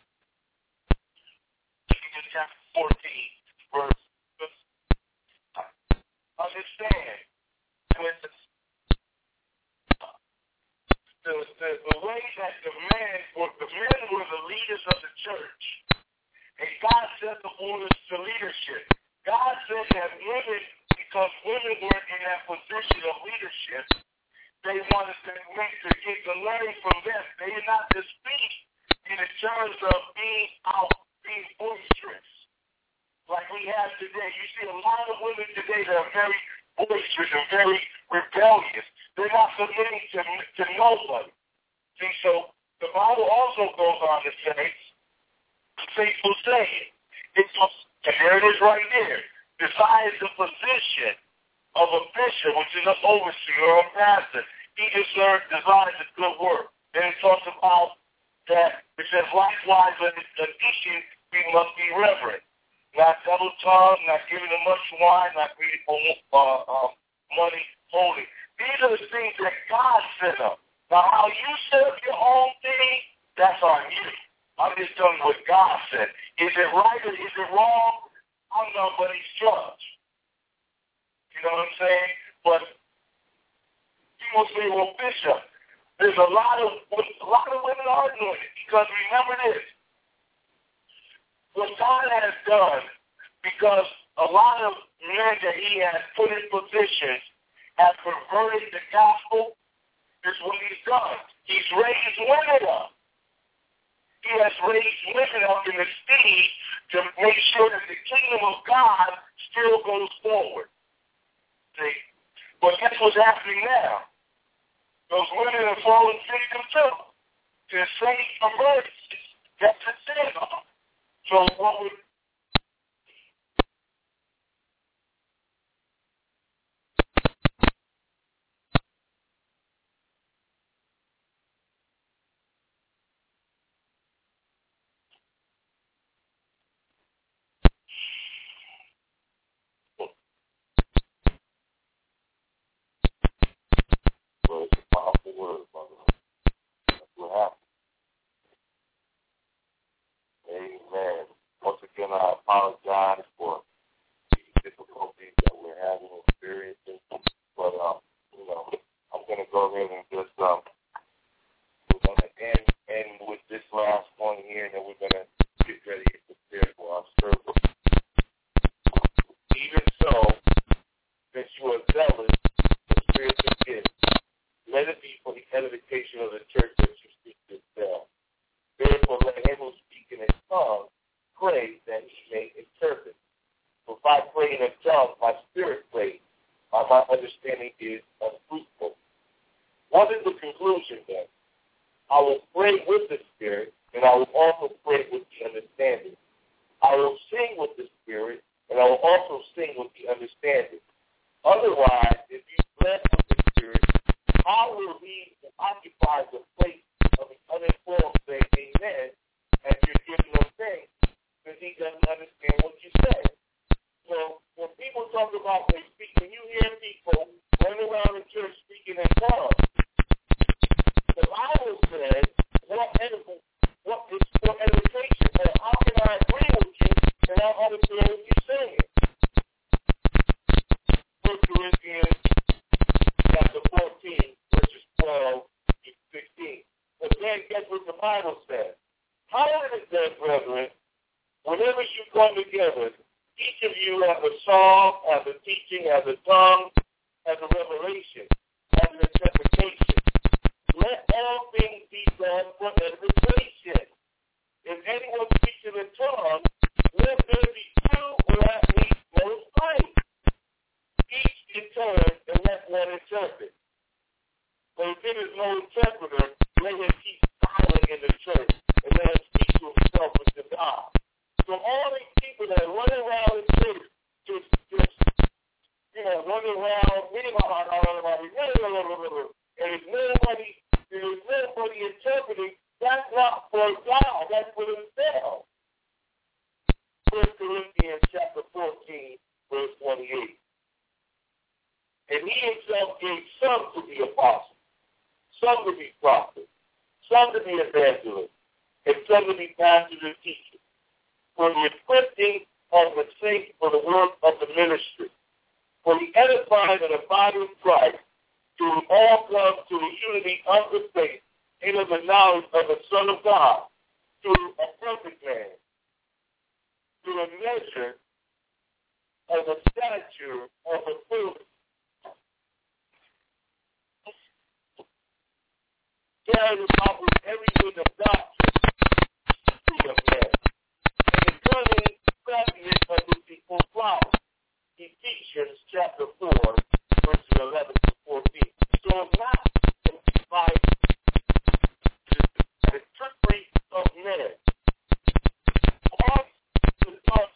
Chapter 14, verse. Understand. The way that the men were the leaders of the church. And God set the orders to leadership. God said that women, because women were in that position of leadership, they wanted the men to get the learning from them. They did not to speak in the terms of being boisterous like we have today. You see a lot of women today that are very boisterous and very rebellious. They're not submitting to nobody. See, so the Bible also goes on to say, faithful saying, and there it is right there, besides the position of a bishop, which is an overseer or a pastor, he desires a good work. Then it talks about that, it says, likewise, a deacon, we must be reverent, not double-tongued, not giving them much wine, not greedy for money, holy. These are the things that God set up. Now, how you set up your own thing, that's on you. I'm just telling you what God said. Is it right or is it wrong? I'm nobody's judge. You know what I'm saying? But people say, well, Bishop, there's a lot of women are doing it. Because remember this. What God has done, because a lot of men that he has put in positions have perverted the gospel, is what he's done. He's raised women up. He has raised women up in the city to make sure that the kingdom of God still goes forward. See? But that's what's happening now. Those women are falling victim too. To the same perversions. That's the sin. So what would it's a powerful word, brother. That's what happened. Amen. Once again, tongue, pray that he may interpret. So if I pray in a tongue, my spirit prays. My understanding is unfruitful. What is the conclusion then? I will pray with the Spirit, and I will also pray with the understanding. I will sing with the Spirit, and I will also sing with the understanding. Otherwise, if you bless with the Spirit, how will he who occupies the place of the uninformed say amen as you're giving them thanks because he doesn't understand what you say? So when people talk about when you hear people running around the church speaking in tongues, the Bible says, what is for edification? Or how can I agree with you and not understand what you're saying? 1 Corinthians chapter 14, verses 12 to 16. But then guess what the Bible says? How is it then, brethren, whenever you come together, each of you has a song, has a teaching, has a tongue, has a revelation, has an interpretation. Let all things be done for edification. If anyone speaks in a tongue, let there be two or at least both right. Each in turn, and let one interpret. But if there is no interpreter, let him keep silent in the church, and let him speak to himself and to God. So all these people that are running around the church, just running around, and there's nobody interpreting, that's not for God, that's for themselves. 1 Corinthians chapter 14, verse 28. And he himself gave some to be apostles, some to be prophets, some to be evangelists, and some to be pastors and teachers, for the equipping of the saints for the work of the ministry, for the edifying of the body of Christ, to all come to the unity of the faith and of the knowledge of the Son of God, to a perfect man, to a measure of the stature of the fullness. Carrying about with every wind of doctrine, of men, and becoming recipient of the people's flower. Ephesians chapter 4, verses 11 to 14. So it's not by the trickery of men. All the thoughts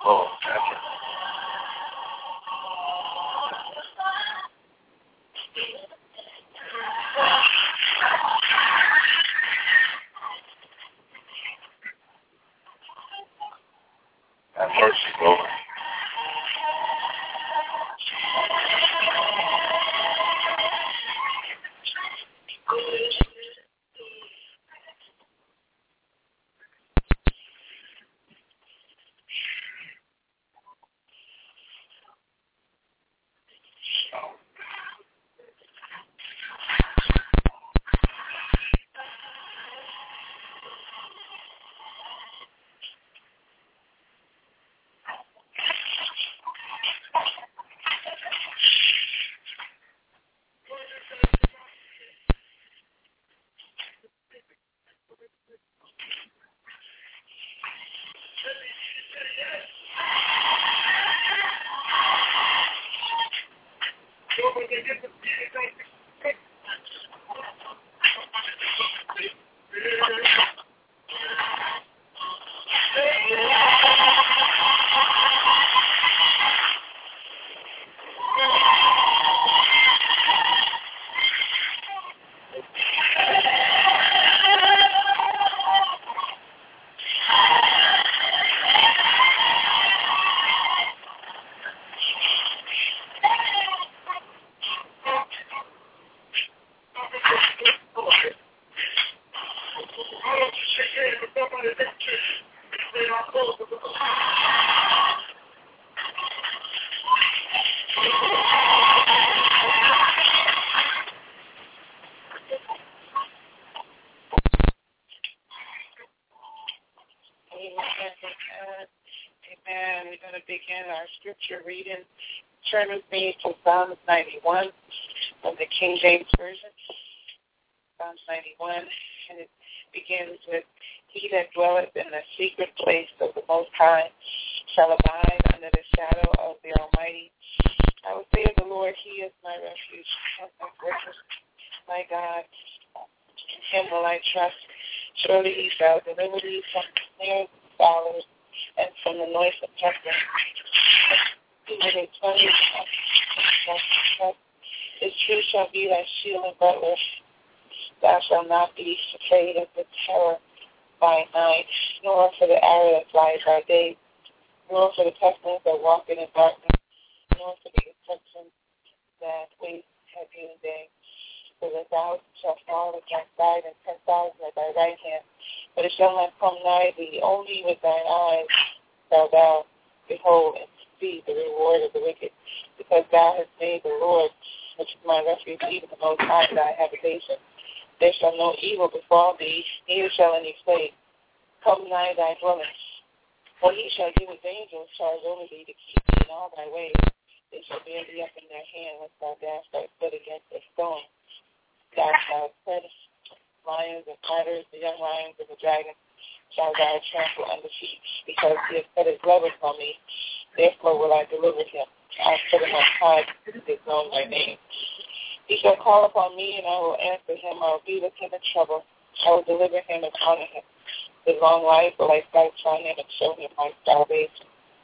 Lord, have mercy. Have mercy, Lord. Amen. We're going to begin our scripture reading. Turn with me to Psalms 91 from the King James Version. Psalms 91, and it begins with, He that dwelleth in the secret place of the Most High shall abide under the shadow of the Almighty. I will say of the Lord, He is my refuge and my fortress, my God. In Him will I trust. Surely He shall deliver thee from the snare of the fowler and from the noise of pestilence. His truth shall be thy shield and butler. Thou shalt not be afraid of the terror by night, nor for the arrow that flies by day, nor for the pestilence that walketh in darkness, nor for the destruction that waits at noonday. For the thousand shall fall at thy side, and 10,000 at thy right hand, but it shall not come nigh thee. Only with thine eyes shalt thou behold and see the reward of the wicked, because thou hast made the Lord, which is my refuge, even the Most High, thy habitation. There shall no evil befall thee, neither shall any plague come nigh thy dwelling. For he shall give his angels charge over thee to keep thee in all thy ways. They shall bear thee up in their hand, lest thou dash thy foot against a stone. Thou shalt tread lions and adders, the young lions and the dragon shall thou trample under feet, because he has set his love upon me. Therefore will I deliver him. I will put him on high, because he is known by name. He shall call upon me, and I will answer him. I will be with him in trouble. I will deliver him and honor him. With long life will I satisfy him and show him my salvation.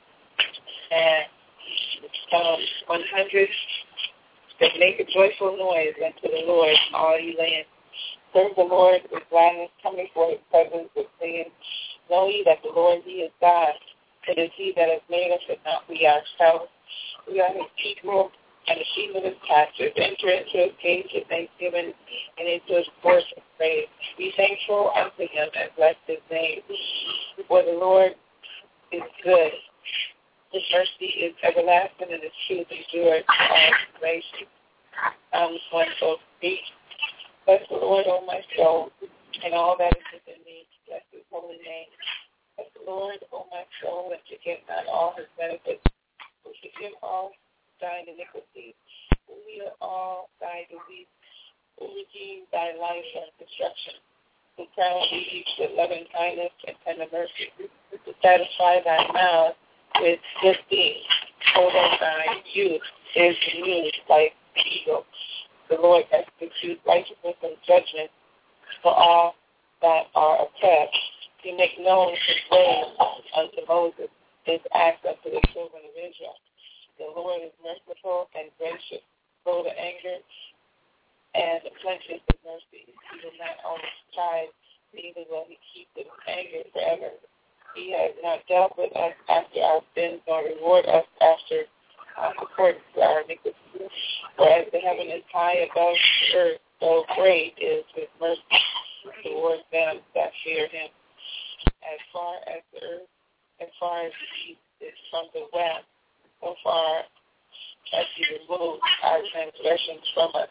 And Psalm 100, that make a joyful noise unto the Lord, all ye lands. Serve the Lord with gladness, come before his presence with singing. Know ye that the Lord, he is God. It is he that has made us, and not we ourselves. We are his people, and the sheep of his pastures. Enter into his gates with thanksgiving, and into his courts with praise. Be thankful unto him, and bless his name. For the Lord is good. His mercy is everlasting, and his truth endures all generations. Psalms 1:3. Bless the Lord, O my soul, and all that is within me. Bless his holy name. Bless the Lord, O my soul, and forget not all his benefits. Who forgive all thine iniquities, who heal all thy disease, who redeem thy life from destruction, who crown thee with loving kindness and tender mercy, to satisfy thy mouth with good things, so that thy youth is renewed like the eagle. The Lord executes righteousness and judgment for all that are oppressed. He make known his ways unto Moses, his acts unto the children of Israel. The Lord is merciful and gracious, slow to anger, and plenteous of mercy. He will not always chide, neither will he keep his anger forever. He has not dealt with us after our sins, nor reward us after according to our iniquities. For as the heaven is high above the earth, so great is his mercy towards them that fear him. As far as the earth, as far as the east is from the west, so far as he removes our transgressions from us.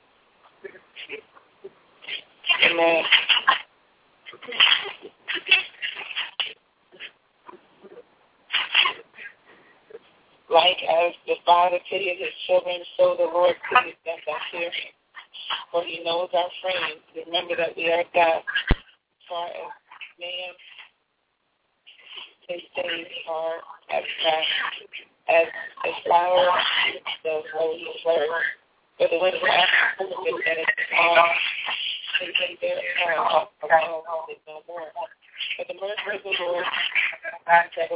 Amen. Like as the Father pitied his children, so the Lord pitied them that fear him. For he knows our frame. Remember that we are God. As far as man, his days are as grass, as a flower the rose flourish. For the winter after and its all, they take their account of all is no more. But the mercy of the Lord God settled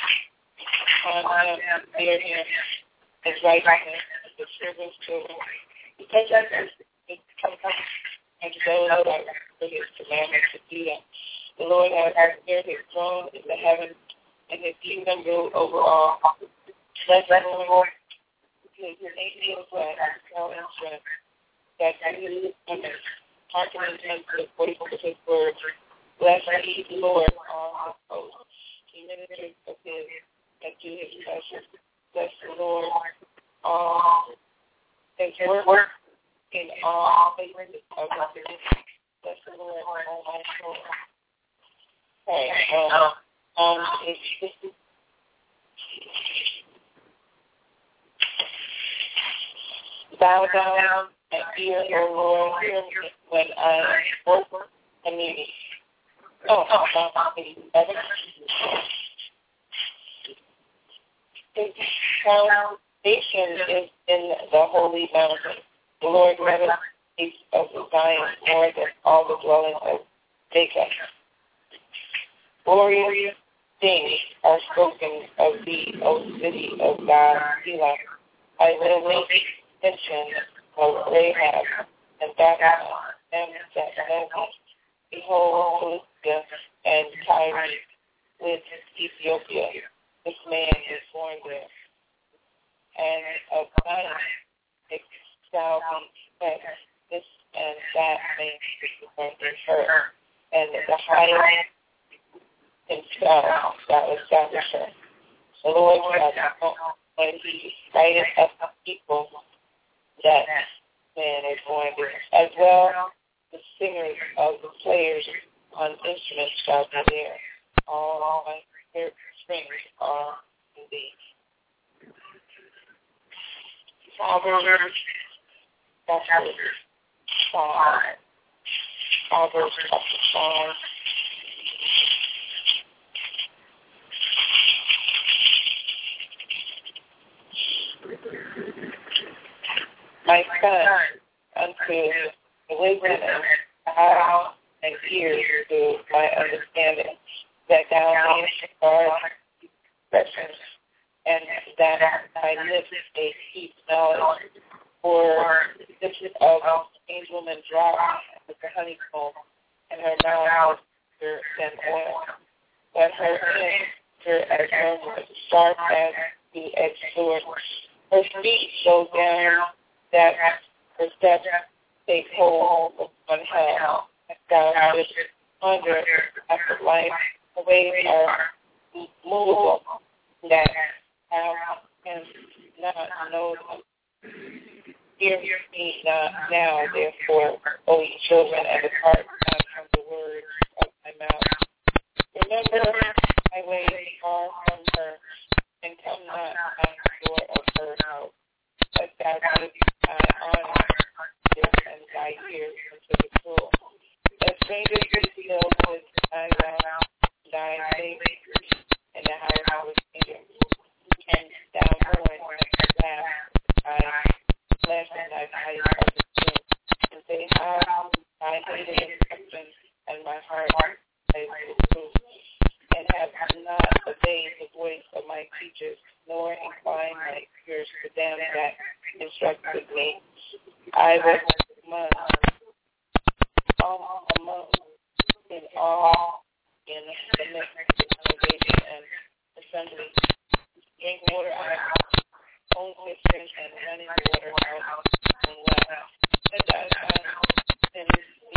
on them, fear him, his righteousness, the servants children. Because it comes and those that for his commandments to do them. The Lord has prepared his throne in the heavens, and his kingdom rule over all. Bless the Lord, his angels and tell and strength, that he is hearkening unto the voice of his words. Bless ye the Lord, all his hosts. He ministers of his and do his pleasure. Bless the Lord, all his work in all places of his goodness. Bless the Lord, all my soul. Okay, bow down and hear, O Lord, hear me when I work and need. His foundation is in the holy mountain. The Lord never speaks of the Zion more than all the dwellings of Jacob. Glorious things are spoken of thee, O city of God, Selah. I will make mention of Rahab and Babylon, them that know me. Behold, Philistia and Tyre with Ethiopia. This man is born there. And of Zion it shall be said, this and that may be born in her. And the highest himself shall establish her. The Lord shall when he cited up the people that man is born there. As well, the singers of the players on instruments shall be there. All my strings are in thee. Proverbs chapter 5. Proverbs chapter 5. My son, unto the wisdom and how and ears to my understanding, that thou mayest guard expressions, and that thy lips may keep knowledge. For the lips of strange woman drop with the honeycomb, and her mouth is than oil. But her ends as wormwood, sharp as the edged sword. Her feet go down, that her steps take hold on hell. Thou shouldst ponder after life. The ways are movable, that thou canst not know them. Hear me not now, therefore, O ye children, and depart not from the words of my mouth. Remember my ways far from her, and come not by the door of her house. But thou shouldst honor and thy ears unto the cruel. A stranger still with thy mouth, thy faith, and the house of a stranger. And thou mourn and laugh, thy flesh and thy body of the skin. And say, how I hated my teachers, nor incline my ears to them that instructed me. I was among in all in the midst of the congregation and assembly. Drink water out of own cisterns and running water out of own wells. Let thy son send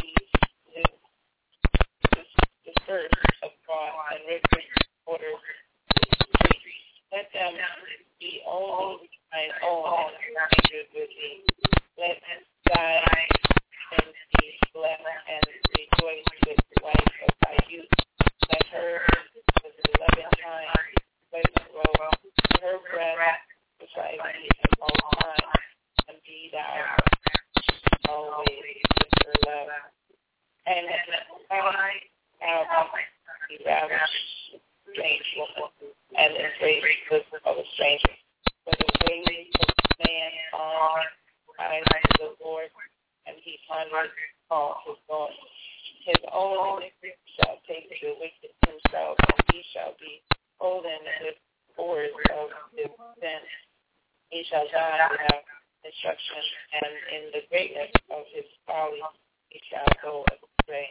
the first of God and rivers water. Let them be only thine own and strangers with thee. Let thy sins be blessed and rejoice with the wife of thy youth. Let her with the 11 times pleasant robe, her breath beside thee at all times, and be thou always with her love. And I be ravished, strange woman, and embrace the bosom of a stranger. For the ways of man are eyes of the Lord, and he ponders all his going. His own iniquity shall take the wicked himself, and he shall be holden with cords of his sin. He shall die without instruction, and in the greatness of his folly he shall go astray.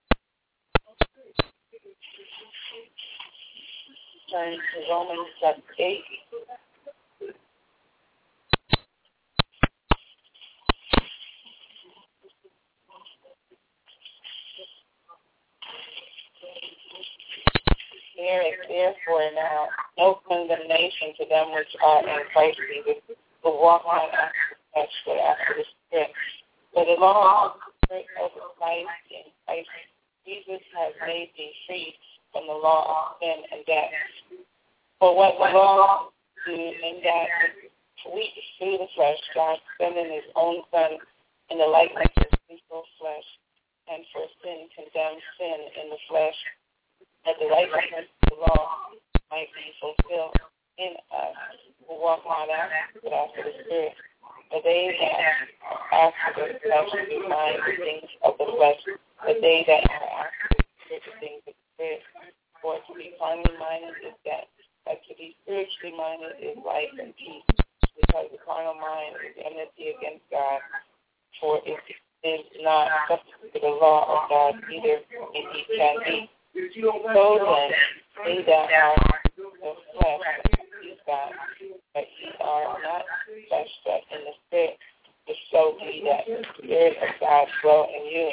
Turn to Romans chapter 8. There is therefore now no condemnation to them which are in Christ Jesus, who walk not after the flesh, but after the Spirit. For the law of the Spirit of life in Christ Jesus has made thee free from the law of sin and death. For what the law do in that weak through the flesh, God sending his own Son in the likeness of sinful flesh, and for sin condemned sin in the flesh, that the righteousness of the law might be fulfilled in us who walk not after, but after the Spirit. For they that are after the flesh do mind the things of the flesh, but they that are after the Spirit the things of the Spirit. For to be carnally minded is death, but to be spiritually minded is life and peace, because the carnal mind is enmity against God, for it is not subject to the law of God, neither indeed can be. So then, they that are the flesh is God, but ye are not flesh, but in the Spirit, if so be that the Spirit of God dwell in you.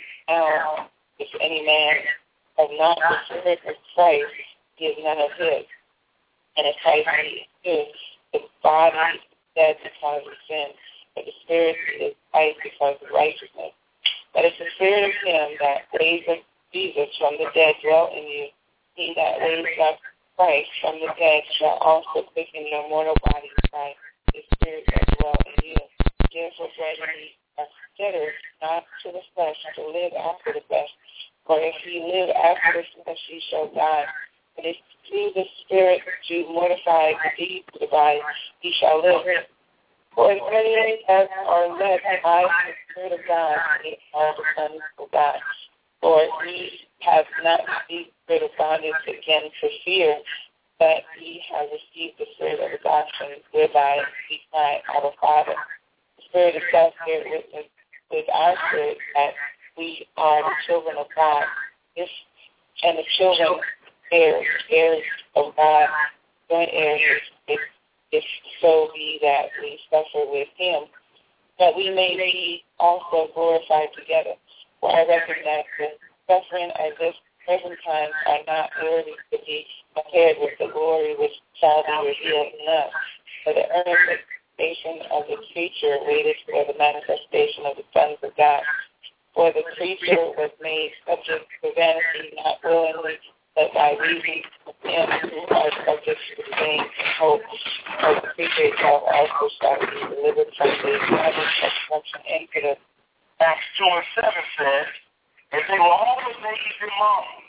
Now, if any man have not the Spirit of Christ, he is none of his. And if Christ is his, the body is dead because of sin, but the Spirit is life because of righteousness. But if the Spirit of him that raised Jesus from the dead dwell in you, he that raised up Christ from the dead shall also quicken your mortal bodies by the Spirit that dwell in you. Therefore, brethren, ye are debtors not to the flesh, to live after the flesh. For if ye live after the flesh, ye shall die. But if through the Spirit you mortify the deeds of the body, ye shall live. For as many as are led by the Spirit of God, they are the sons of God. For ye have not received the spirit of bondage again for fear, but ye have received the spirit of adoption, whereby we cry, Our Father. The Spirit itself bears witness with our spirit that we are the children of God. And the children heirs of God, joint heirs, if so be that we suffer with him, that we may be also glorified together. For I recognize that suffering at this present time are not worthy to be compared with the glory which shall be revealed in us. For the earnest expectation of the creature waited for the manifestation of the sons of God. For the creature was made subject to vanity, not willingly, but by reason of him who are subject to the same hope. For the creature itself also shall be delivered from the bondage of corruption into the Acts 2 and 7 says, and they were all amazed and marveled,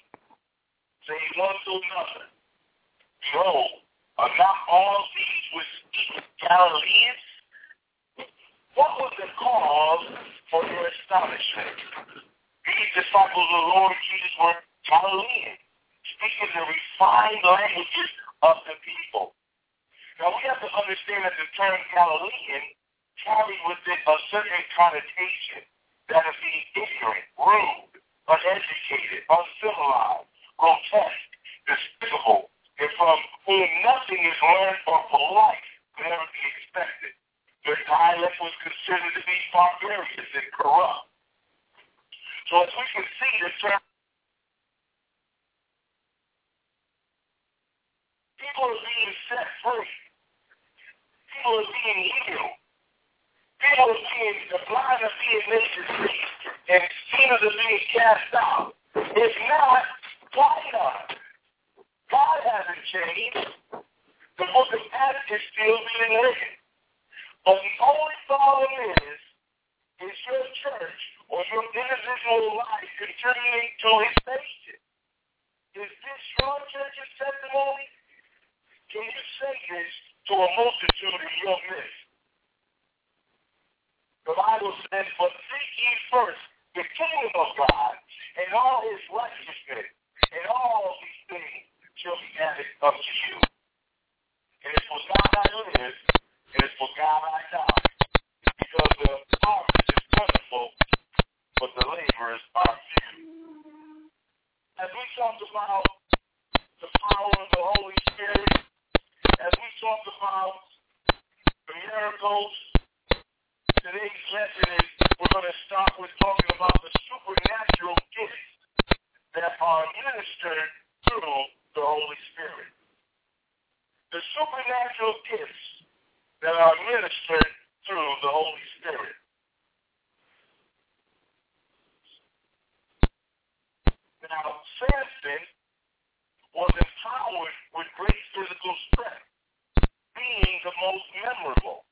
saying one to another, Behold, are not all these which speak Galileans? What was the cause for their astonishment? These disciples of the Lord Jesus were Galileans, speaking the refined languages of the people. Now, we have to understand that the term Galilean carried with it a certain connotation, that of being ignorant, rude, uneducated, uncivilized, grotesque, despicable, and from whom nothing is learned or polite could ever be expected. Their dialect was considered to be barbarous and corrupt. So as we can see, the term people are being set free. People are being healed. People are being, the blind are being made to see, and sinners are being cast out. If not, why not? God hasn't changed. The book of Acts is still being written. But the only problem is your church or your individual life contributing to his nation. Is this your church's testimony? Can you say this to a multitude in your midst? The Bible says, but seek ye first the kingdom of God and all his righteousness, and all these things shall be added unto you. And it's for God I live, and it's for God I die. Because the harvest is plentiful, but the laborers are few. As we talk about the power of the Holy Spirit, as we talk about the miracles, today's lesson is we're going to start with talking about the supernatural gifts that are ministered through the Holy Spirit. The supernatural gifts that are ministered through the Holy Spirit. Now, Samson was empowered with great physical strength, being the most memorable.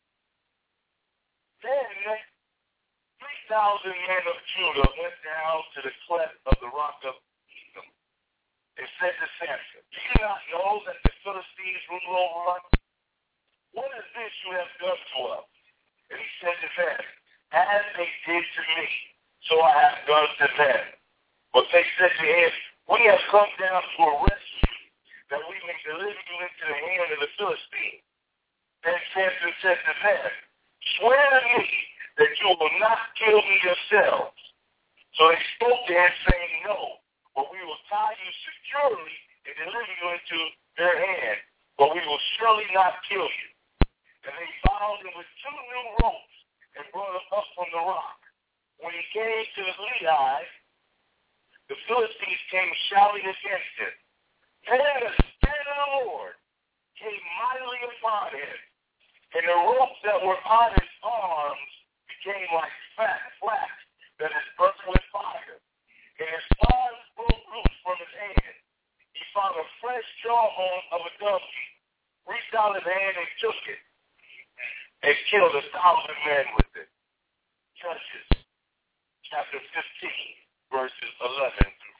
Then, 3,000 men of Judah went down to the cleft of the rock of Etam and said to Samson, do you not know that the Philistines rule over us? What is this you have done to us? And he said to them, as they did to me, so I have done to them. But they said to him, we have come down to arrest you, that we may deliver you into the hand of the Philistines. Then Samson said to them, swear to me that you will not kill me yourselves. So they spoke to him, saying, no, but we will tie you securely and deliver you into their hand, but we will surely not kill you. And they bound him with 2 new ropes and brought him up from the rock. When he came to the Lehi, the Philistines came shouting against him. Then the Spirit of the Lord came mightily upon him, and the ropes that were on his arms became like fat flax that is burnt with fire. And his arms broke loose from his hand. He found a fresh jawbone of a donkey, reached out his hand and took it, and killed 1,000 men with it. Judges, chapter 15, verses 11 through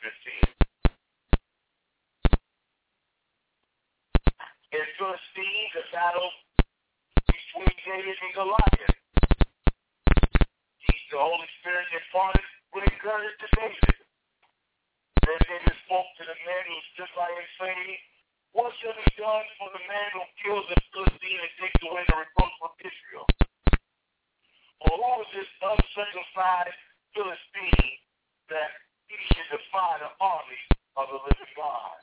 15. In Philistines, a battle between David and Goliath. The Holy Spirit imparted great courage to David. Then David spoke to the men who stood by him, saying, what shall be done for the man who kills the Philistine and takes away the reproach from Israel? For who is this uncircumcised Philistine that he should defy the army of the living God?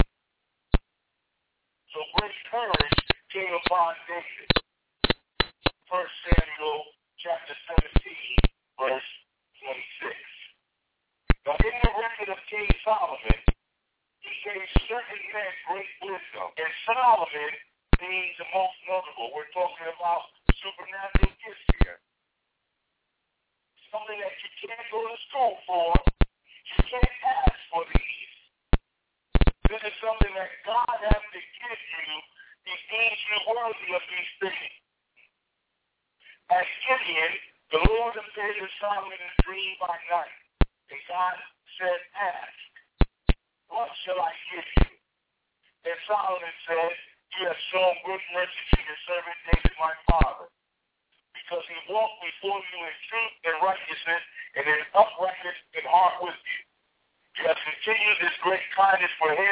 So great courage came upon David. 1 Samuel chapter 17, verse 26. Now in the record of King Solomon, he gave certain men great wisdom. And Solomon being the most notable, we're talking about supernatural gifts here. Something that you can't go to school for. You can't ask for these. This is something that God has to give you. He deems you worthy of these things. As Gideon, the Lord appeared to Solomon in a dream by night. And God said, ask, what shall I give you? And Solomon said, you have shown good mercy to your servant David, my father, because he walked before you in truth and righteousness and in uprightness in heart with you. You have continued this great kindness for him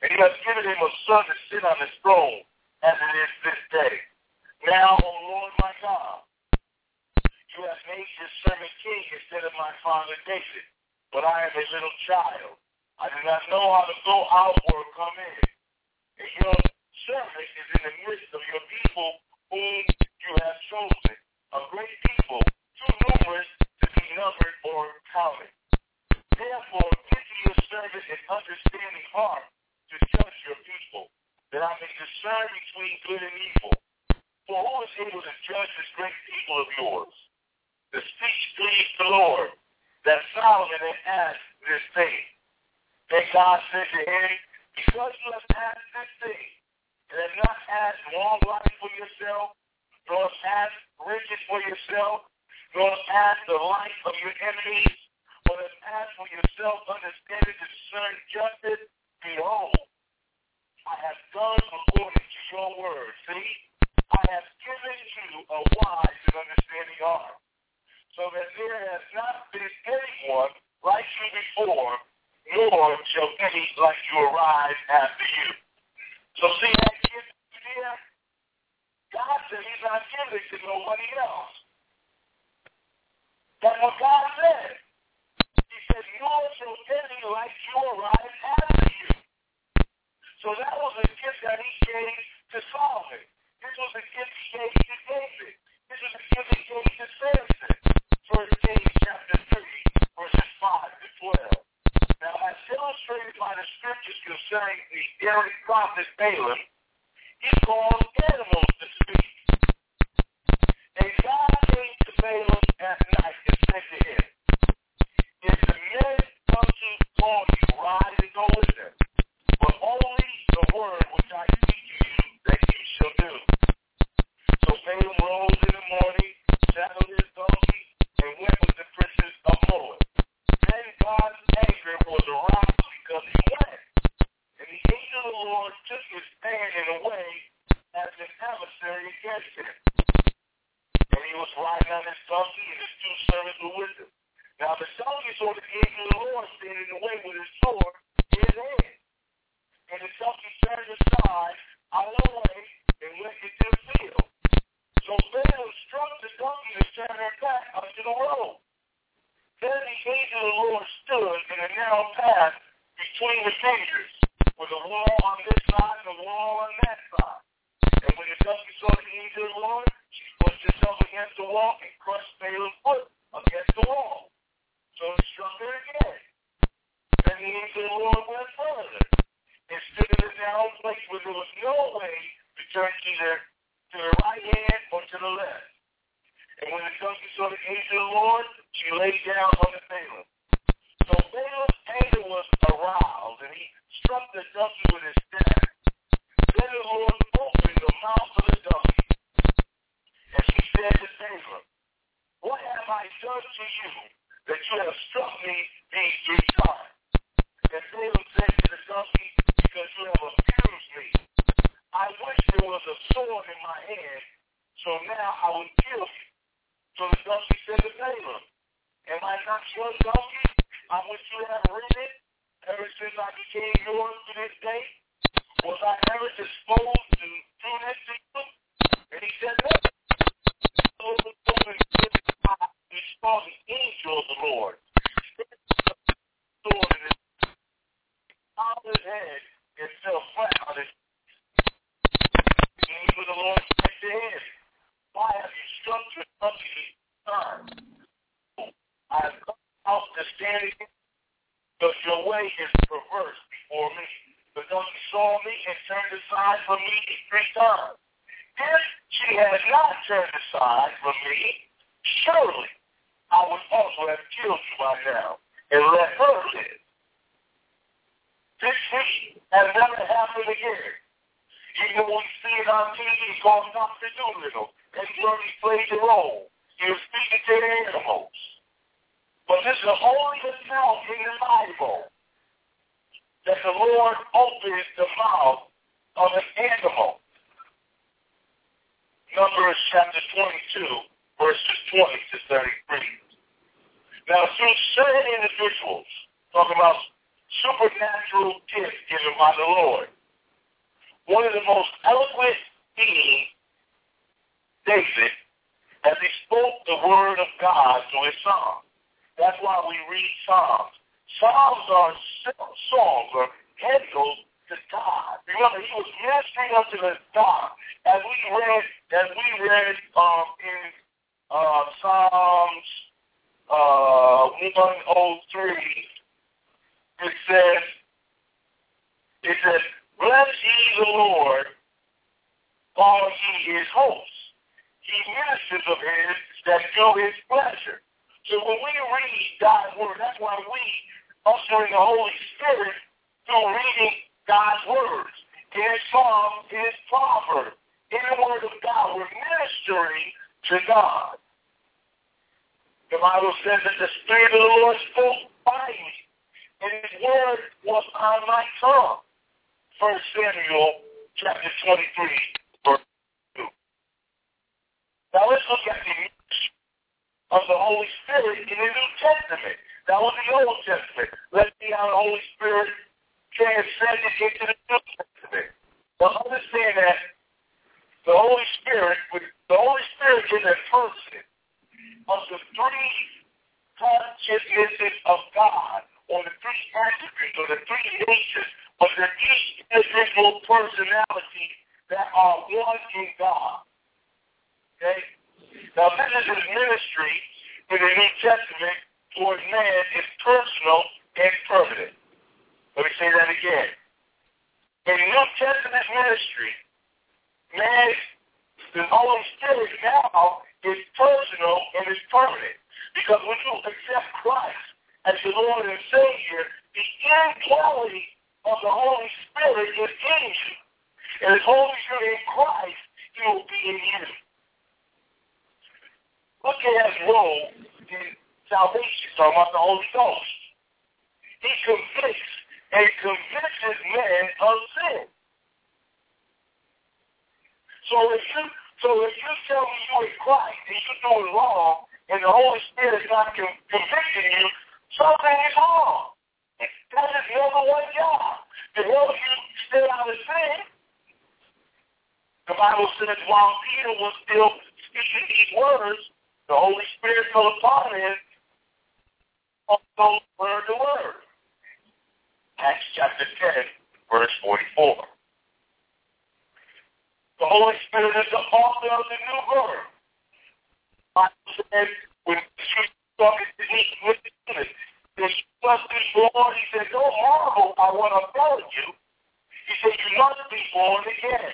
And you have given him a son to sit on his throne, as it is this day. Now, O Lord my God, you have made your servant king instead of my father David, but I am a little child. I do not know how to go out or come in. And your servant is in the midst of your people whom you have chosen, a great people, too numerous to be numbered or counted. Therefore, give to your servant an understanding heart to judge your people, that I may discern between good and evil. For who is able to judge this great people of yours? The speech pleased the Lord, that Solomon had asked this thing. Then God said to him, because you have asked this thing, and have not asked long life for yourself, nor asked riches for yourself, nor asked the life of your enemies, but have asked for yourself understanding to discern justice, behold, I have done according to your word. See, I have given you a wise and understanding heart, so that there has not been anyone like you before, nor shall any like you arise after you. So see that gift here? God said he's not giving it to nobody else. That's what God said. He said, nor shall any like you arise after you. So that was a gift that he gave to Solomon. This was a gift he gave to David. This was a gift he gave to Samson. 1 Kings chapter 3, verses 5 to 12. Now, as illustrated by the scriptures concerning the daring prophet Balaam, he caused animals to speak. And God came to Balaam at night and said to him, if the men come to call you, rise and go with them. But only the word which I speak to you that you shall do. So Balaam rose in the morning, saddled his donkey, and went with the princes of Moab. Then God's anger was aroused because he went. And the angel of the Lord took his stand in a way as an adversary against him. And he was riding on his donkey, and his two servants were with him. Now the donkey saw the angel of the Lord standing in the way with his sword in his hand. And the donkey turned aside out of the way and went into the field. So Balaam struck the donkey to turn her back onto the road. Then the angel of the Lord stood in a narrow path between the fingers, with a wall on this side and a wall on that side. And when the donkey saw the angel of the Lord, she pushed herself against the wall and crushed Balaam's foot against the wall. So he struck her again. Then the angel of the Lord went further and stood in a narrow place where there was no way to turn either to the right hand or to the left. And when the donkey saw the angel of the Lord, she lay down on the Balaam. So Balaam's anger was aroused, and he struck the donkey with his staff. Then the Lord opened the mouth of the donkey, and she said to Balaam, what have I done to you that you have struck me these 3 times? And Balaam said to the donkey, because you have abused me. I wish there was a sword in my hand, so now I will kill you. So the donkey said to Balaam, am I not your donkey on which you have ridden ever since I became yours to this day? Was I ever disposed to do this to you? And he said, no. He saw the angel of the Lord. Sword in his head and fell flat on his. The angel of the Lord said to him, why have you struck your donkey these times? I have come out to stand against you, because your way is perverse before me. The donkey saw me and turned aside from me 3 times. If she had not turned aside from me, surely I would also have killed you by now and let her live. This thing has never happened again. Even when we see it on TV called Dr. Doolittle, and he already played the role. He was speaking to the animals. But this is the only account in the Bible that the Lord opens the mouth of an animal. Numbers chapter 22, verses 20 to 33. Now, through certain individuals, talking about supernatural gift given by the Lord. One of the most eloquent beings, David, as he spoke the word of God through his Psalms. That's why we read Psalms. Psalms are songs or hymns to God. Remember, he was ministering unto the God. As we read in Psalms 103, it says, bless ye the Lord, all ye his hosts. He ministers of his that do his pleasure. So when we read God's word, that's why we usher in the Holy Spirit through reading God's words. In his Psalms, in his Proverbs, in the word of God, we're ministering to God. The Bible says that the Spirit of the Lord spoke by me, and his word was on my tongue. 1 Samuel chapter 23, verse 2. Now let's look at the ministry of the Holy Spirit in the New Testament. That was the Old Testament. Let's see how the Holy Spirit transcended into the New Testament. Well, understand that the Holy Spirit is a person of the three consciousnesses of God, or the three attributes, or the three natures of the each individual personality that are one in God. Okay? Now, this is his ministry in the New Testament towards man is personal and permanent. Let me say that again. In the New Testament ministry, man, the Holy Spirit now is personal and is permanent. Because when you accept Christ as your Lord and Savior, the indwelling of the Holy Spirit is in you. And as long as you're in Christ, he will be in you. Look at his role in salvation, talking about the Holy Ghost. He convicts and convinces men of sin. So if you tell me you're in Christ and you're doing wrong, and the Holy Spirit is not convicting you, something is wrong. That is the number one job. To help you stay out of sin. The Bible says while Peter was still speaking these words, the Holy Spirit fell upon him, also word to word. Acts chapter 10, verse 44. The Holy Spirit is the author of the new word. The Bible says when Jesus was talking to Nicodemus, he must be born. He said, don't marvel at what I'm telling you. He said, you must be born again.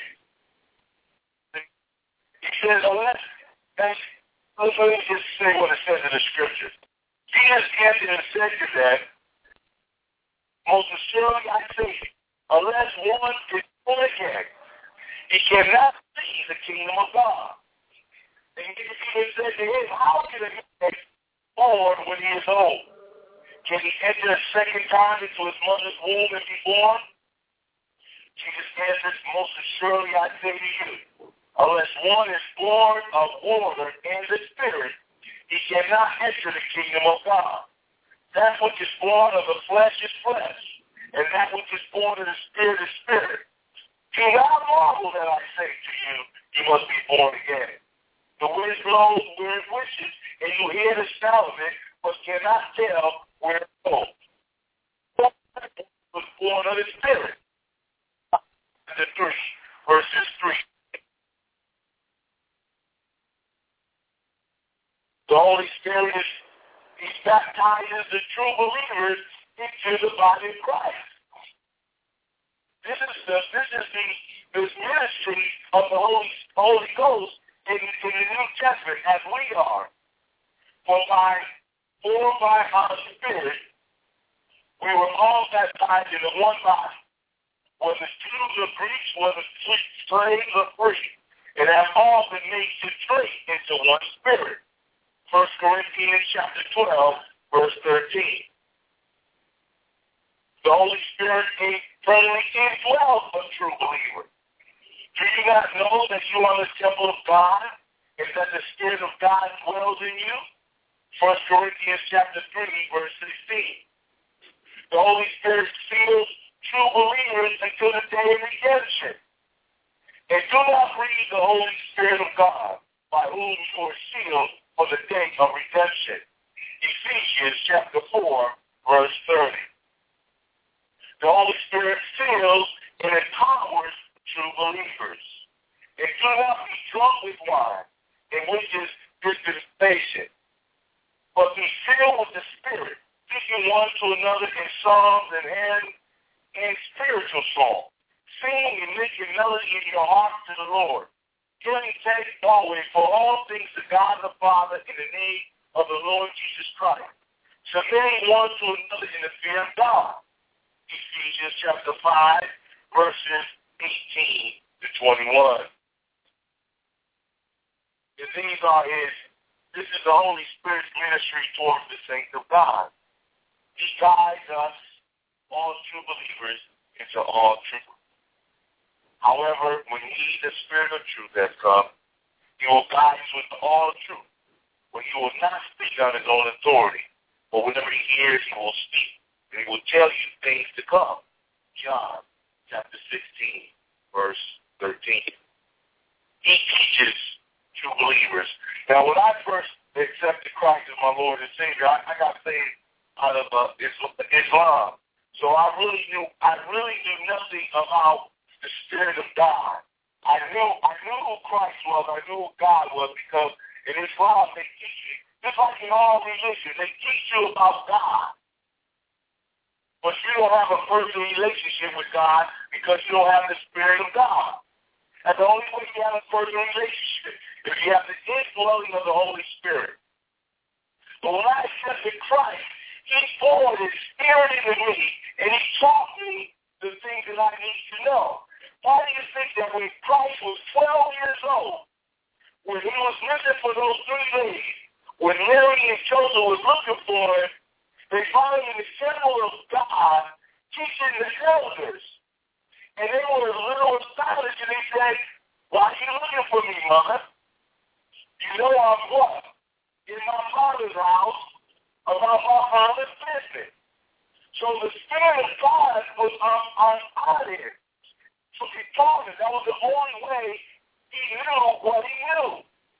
He said, let me just say what it says in the scriptures. Jesus answered and said to them, most assuredly I say, unless one is born again, he cannot see the kingdom of God. And Jesus said to him, how can a man be born when he is old? Can he enter a second time into his mother's womb and be born? Jesus answered, most assuredly I say to you, unless one is born of water and the Spirit, he cannot enter the kingdom of God. That which is born of the flesh is flesh, and that which is born of the Spirit is spirit. Do not marvel that I say to you, you must be born again. The wind blows where it wishes, and you hear the sound of it, but cannot tell where it goes. Was born of the Spirit. Chapter 3, verses 3. The Holy Spirit he baptizes the true believers into the body of Christ. This is the ministry of the Holy Ghost in the New Testament as we are. For by our Spirit, we were all baptized into one body, whether Jews or Greeks, whether slaves or free, and have all been made to drink into one Spirit. 1 Corinthians chapter 12, verse 13. The Holy Spirit permanently indwells a true believer. Do you not know that you are the temple of God and that the Spirit of God dwells in you? 1 Corinthians chapter 3, verse 16. The Holy Spirit seals true believers until the day of redemption. And do not grieve the Holy Spirit of God, by whom you are sealed for the day of redemption. Ephesians chapter 4, verse 30. The Holy Spirit seals and empowers true believers. And do not be drunk with wine, in which is dissipation, but be filled with the Spirit, speaking one to another in psalms and hymns and spiritual songs, singing and making melody in your heart to the Lord, giving thanks always for all things to God the Father in the name of the Lord Jesus Christ, submitting one to another in the fear of God. Ephesians chapter 5, verses 18 to 21. And this is the Holy Spirit's ministry towards the saints of God. He guides us, all true believers, into all truth. However, when the Spirit of truth has come, he will guide you into all truth, for he will not speak on his own authority, but whenever he hears, he will speak, and he will tell you things to come. John chapter 16, verse 13. He teaches true believers. Now, when I first accepted Christ as my Lord and Savior, I got saved out of Islam. So I really knew nothing about the Spirit of God. I knew who Christ was. I knew who God was, because in Islam they teach you, just like in all religions, they teach you about God. But you don't have a personal relationship with God because you don't have the Spirit of God. And the only way you have a personal relationship is you have the indwelling of the Holy Spirit. But when I accepted Christ, he poured his Spirit into me, and he taught me the things that I need to know. Why do you think that when Christ was 12 years old, when he was missing for those 3 days, when Mary and Joseph was looking for him, they found him in the temple of God teaching the elders? And they were a little astonished, and they said, "Why are you looking for me, Mother? You know I'm what? In my Father's house about my Father's business." So the Spirit of God was on him. So he taught him. That was the only way he knew what he knew.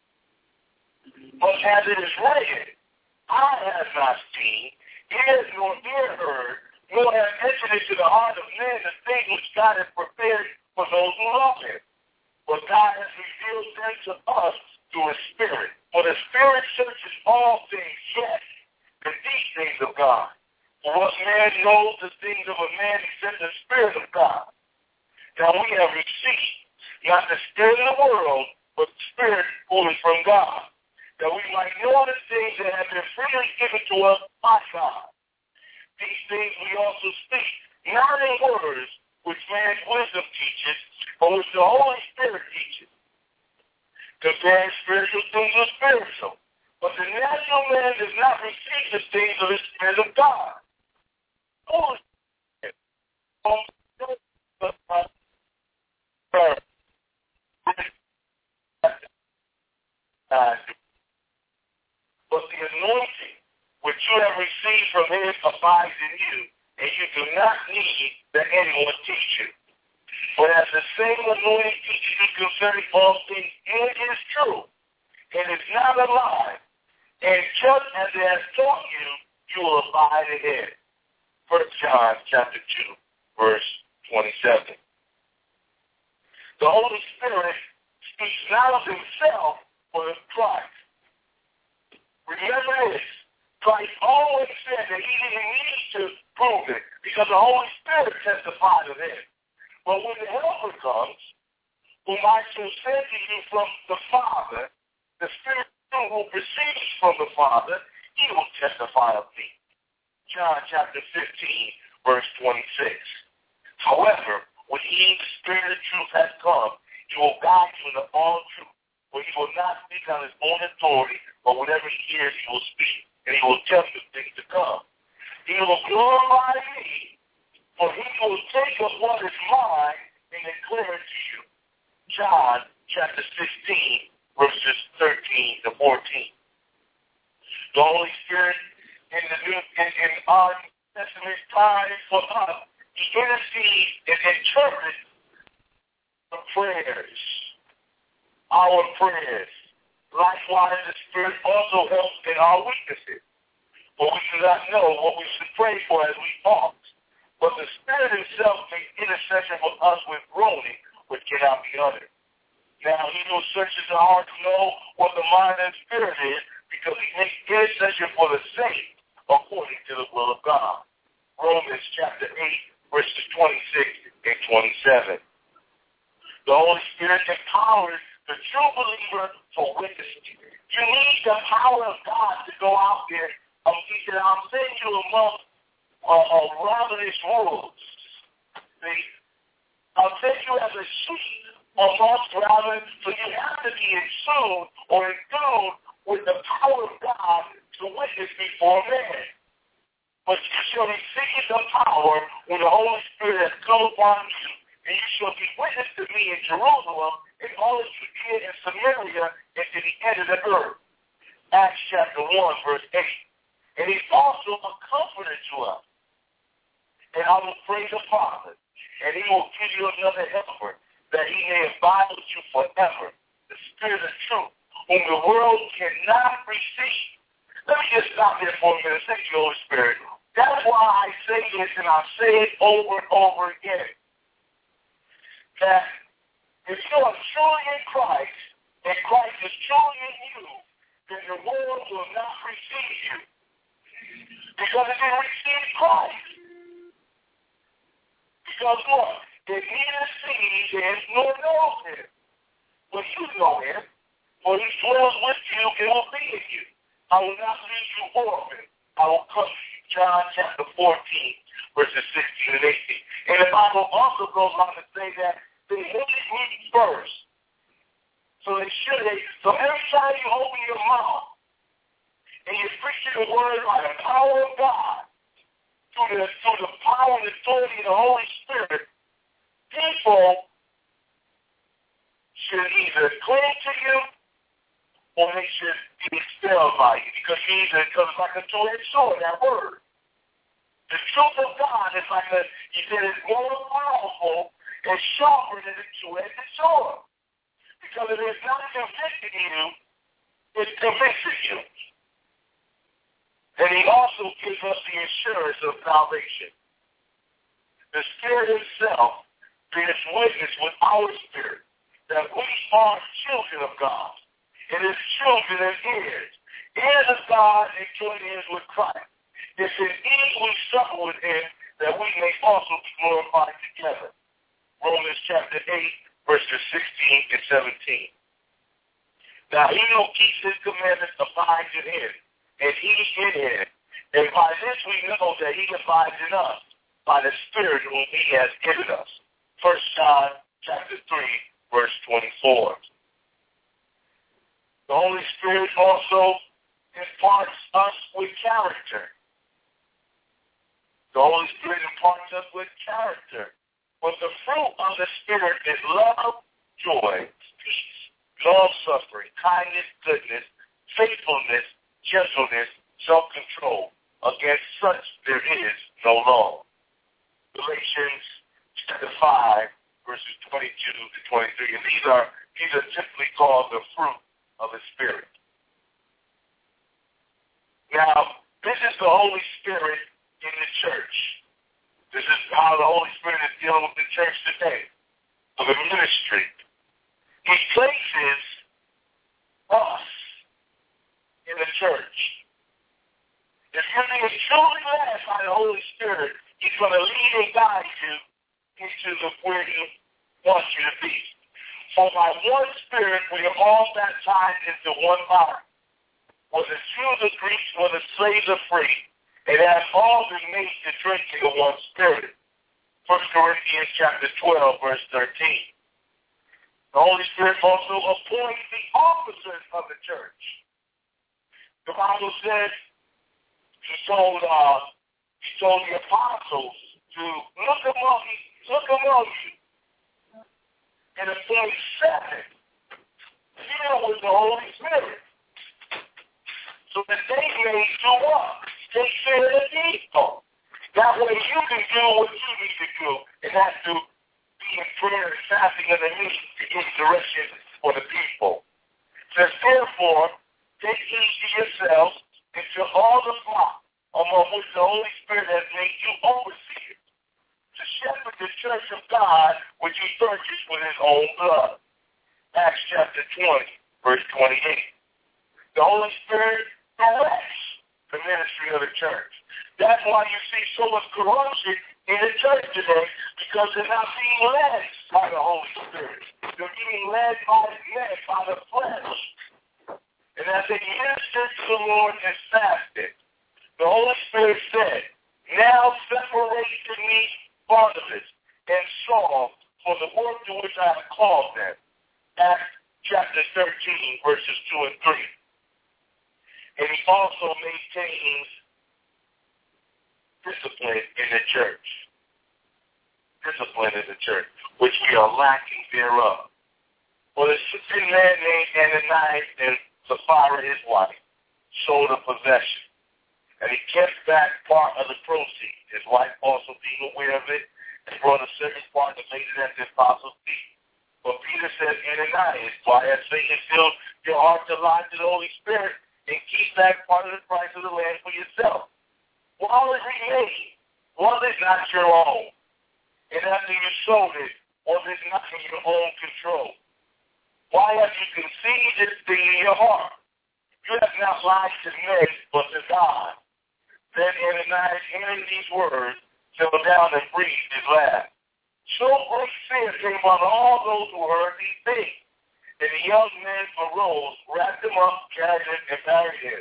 But as it is written, I have not seen, ears nor ear heard, nor have entered into the heart of man the thing which God has prepared for those who love him. But God has revealed them to us through his Spirit. For the Spirit searches all things, yes, the deep things of God. For what man knows the things of a man except the Spirit of God? Now we have received not the Spirit of the world, but the Spirit who is from God, that we might know the things that have been freely given to us by God. These things we also speak, not in words which man's wisdom teaches, but which the Holy Spirit teaches, comparing spiritual things with spiritual. But the natural man does not receive the things of the Spirit of God. But the anointing which you have received from him abides in you, and you do not need that anyone teach you. But as the same anointing teaches you concerning all things, it is true, and is not a lie. And just as it has taught you, you will abide in it. 1 John chapter 2, verse 27. The Holy Spirit speaks not of himself, but of Christ. Remember this. Christ always said that he didn't need to prove it because the Holy Spirit testified of it. But when the Helper comes, whom I shall send to you from the Father, the Spirit who proceeds from the Father, he will testify of me. John chapter 15, verse 26. However, when he, the Spirit of truth, has come, he will guide you into all truth. For he will not speak on his own authority, but whatever he hears, he will speak, and he will tell you things to come. He will glorify me, for he will take of what is mine and declare it to you. John chapter 16, verses 13 to 14. The Holy Spirit in Testament time for us to intercede and interpret the prayers, our prayers. Likewise, the Spirit also helps in our weaknesses. For we do not know what we should pray for as we ought. But the Spirit himself makes intercession for us with groaning which cannot be uttered. Now he who searches the heart to know what the mind and spirit is, because he makes intercession for the saints according to the will of God. Romans chapter 8, verses 26 and 27. The Holy Spirit empowers the true believer for witnessing. You need the power of God to go out there. He said, I'll send you among ravenous wolves. See, I'll send you as a sheep amongst ravenous, so you have to be in tune or in tune with the power of God to witness before man. But you shall be seeking the power when the Holy Spirit has come upon you, and you shall be witness to me in Jerusalem, in all of Judea and Samaria, and to the end of the earth. Acts chapter 1, verse 8. And he's also a comforter to us. And I will pray the Father, and he will give you another helper, that he may abide with you forever, the Spirit of truth, whom the world cannot receive. Let me just stop there for a minute. Thank you, Holy Spirit. That's why I say this, and I say it over and over again. That if you are truly in Christ, and Christ is truly in you, then the world will not receive you. Because it didn't receive Christ. Because what? It neither sees him nor knows him. But you know him, for he dwells with you and will be in you. I will not leave you orphan. I will come to you. John chapter 14, verses 16 and 18. And the Bible also goes on to say that they hated me first. So every time you open your mouth and you're preaching the word by the power of God, through the power and authority of the Holy Spirit, people should either cling to you or they should be expelled by you, because it comes like a two-edged sword, that word. The truth of God is like he said, it's more powerful and sharper than a two-edged sword. Because if it's not convicting you, it convicts you. And he also gives us the assurance of salvation. The Spirit himself bears witness with our spirit that we are children of God. And his children and heirs of God and joint heirs with Christ. If indeed we suffer with him, that we may also be glorified together. Romans chapter 8, verses 16 and 17. Now he who keeps his commandments abides in him, and he in him. And by this we know that he abides in us, by the Spirit whom he has given us. 1 John chapter 3, verse 24. The Holy Spirit also imparts us with character. The Holy Spirit imparts us with character. But the fruit of the Spirit is love, joy, peace, long-suffering, kindness, goodness, faithfulness, gentleness, self-control. Against such there is no law. Galatians chapter 5, verses 22 to 23. And these are typically called the fruit of the Spirit. Now, this is the Holy Spirit in the church. This is how the Holy Spirit is dealing with the church today, of the ministry. He places us in the church. If you're being truly led by the Holy Spirit, he's going to lead and guide you into where he wants you to be. For by one Spirit we are all baptized into one body. Whether Jews or Greeks, whether slaves or free, and have all been made to drink in the one Spirit. 1 Corinthians chapter 12, verse 13. The Holy Spirit also appoints the officers of the church. The Bible says he told the apostles to look among you and appoint 7 filled with the Holy Spirit, so that they may do what? Take care of the people. you can do what you need to do, and that's to be in prayer and fasting underneath to get direction for the people. It says, therefore, take heed to yourselves and to all the flock among which the Holy Spirit has made you overseers, to shepherd the church of God which he purchased with his own blood. Acts chapter 20, verse 28. The Holy Spirit directs the ministry of the church. That's why you see so much corruption in the church today, because they're not being led by the Holy Spirit. They're being led by the flesh. And as they ministered to the Lord and fasted, the Holy Spirit said, now separate to me Barnabas and Saul for the work to which I have called them. Acts chapter 13, verses 2 and 3. And he also maintains discipline in the church. Discipline in the church, which we are lacking thereof. For the certain man named Ananias and Sapphira, his wife, sold a possession. And he kept back part of the proceeds, his wife also being aware of it, and brought a certain part and laid it at the apostles' feet. But Peter said, Ananias, why has Satan filled your heart to lie to the Holy Spirit and keep back part of the price of the land for yourself? While it remained, was it not your own? And after you sold it, was it not in your own control? Why have you conceived this thing in your heart? You have not lied to men, but to God. Then Ananias, hearing these words, fell down and breathed his last. So great fear came on all those who heard these things. And the young men arose, wrapped him up, carried him, and buried him.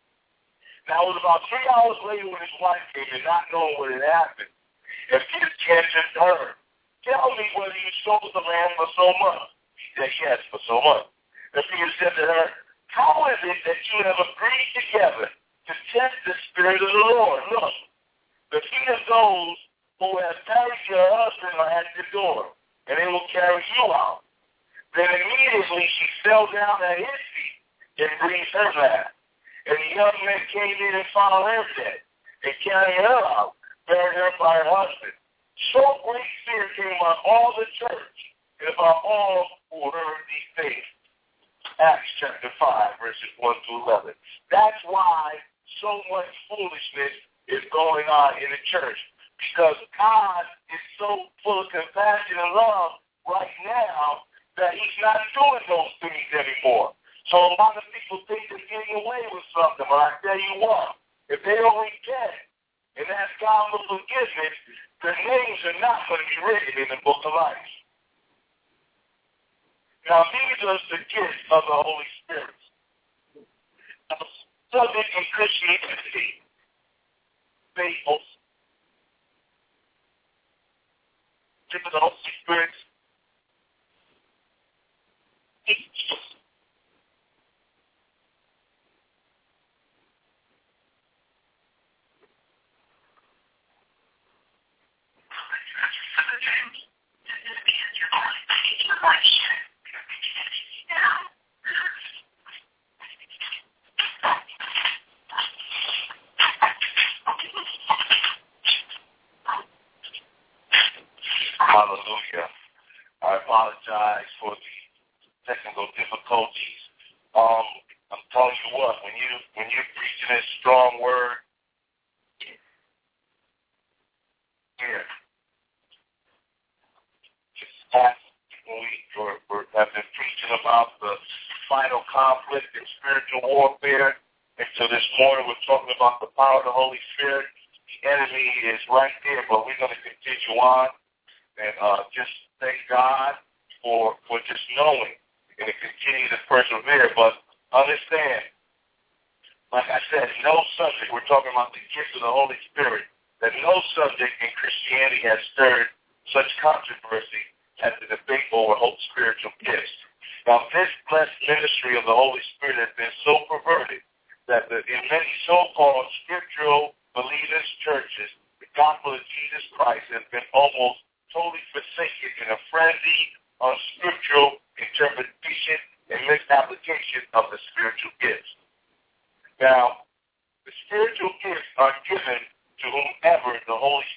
Now it was about 3 hours later when his wife came in, not knowing what had happened. And Peter answered her, tell me whether you sold the land for so much. She said, yes, for so much. And Peter said to her, how is it that you have agreed together to test the Spirit of the Lord? Look, the feet of those who have carried your husband are at the door, and they will carry you out. Then immediately she fell down at his feet and breathed her last. And the young men came in and found her dead, and carried her out, buried her by her husband. So great fear came on all the church and about all who heard these things. Acts chapter 5, verses 1 through 11. That's why so much foolishness is going on in the church, because God is so full of compassion and love right now that he's not doing those things anymore. So a lot of people think they're getting away with something, but I tell you what, if they don't repent and ask God for forgiveness, their names are not going to be written in the book of life. Now, these are the gifts of the Holy Spirit. Now, subject in Christianity, faith, gift of the Holy Spirit, hallelujah. I apologize for the technical difficulties. I'm telling you what, when you're preaching this strong word, here, just last week we have been preaching about the final conflict in spiritual warfare, and so this morning we're talking about the power of the Holy Spirit. The enemy is right there, but we're going to continue on and just thank God for just knowing and to continue to persevere. But understand, like I said, no subject, we're talking about the gifts of the Holy Spirit, that no subject in Christianity has stirred such controversy as the debate over spiritual gifts. Now, this blessed ministry of the Holy Spirit has been so perverted that in many so-called scriptural believers churches, the gospel of Jesus Christ has been almost totally forsaken in a frenzy of scriptural interpretation and misapplication of the spiritual gifts. Now, the spiritual gifts are given to whomever the Holy Spirit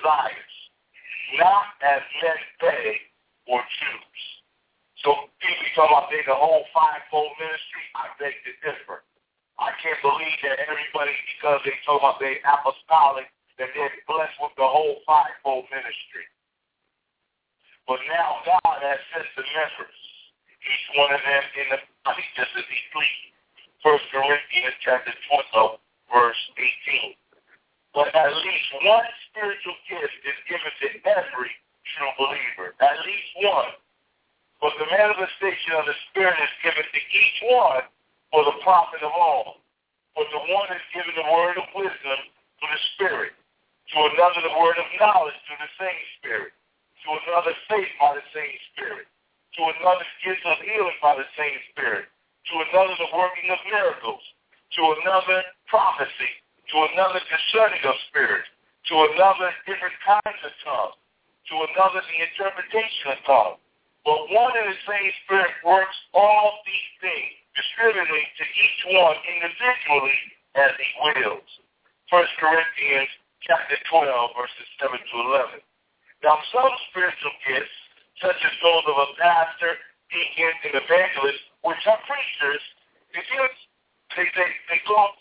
desires, not as men beg or choose. So people talk about being the whole fivefold ministry. I beg to differ. I can't believe that everybody, because they talk about being apostolic, that they're blessed with the whole fivefold ministry. But now God has sent the members, each one of them in the body, just as he pleased. 1 Corinthians chapter 12, verse 18. But at least one spiritual gift is given to every true believer. At least one. But the manifestation of the Spirit is given to each one for the profit of all. For the one is given the word of wisdom through the Spirit. To another the word of knowledge through the same Spirit. To another faith by the same Spirit. To another gifts of healing by the same Spirit. To another the working of miracles. To another prophecy. To another discerning of spirits. To another different kinds of tongues. To another the interpretation of tongues. But one and the same Spirit works all these things, distributing to each one individually as he wills. 1 Corinthians chapter 12, verses 7 to 11. Now some spiritual gifts, such as those of a pastor, deacon, and evangelist, which are preachers, they call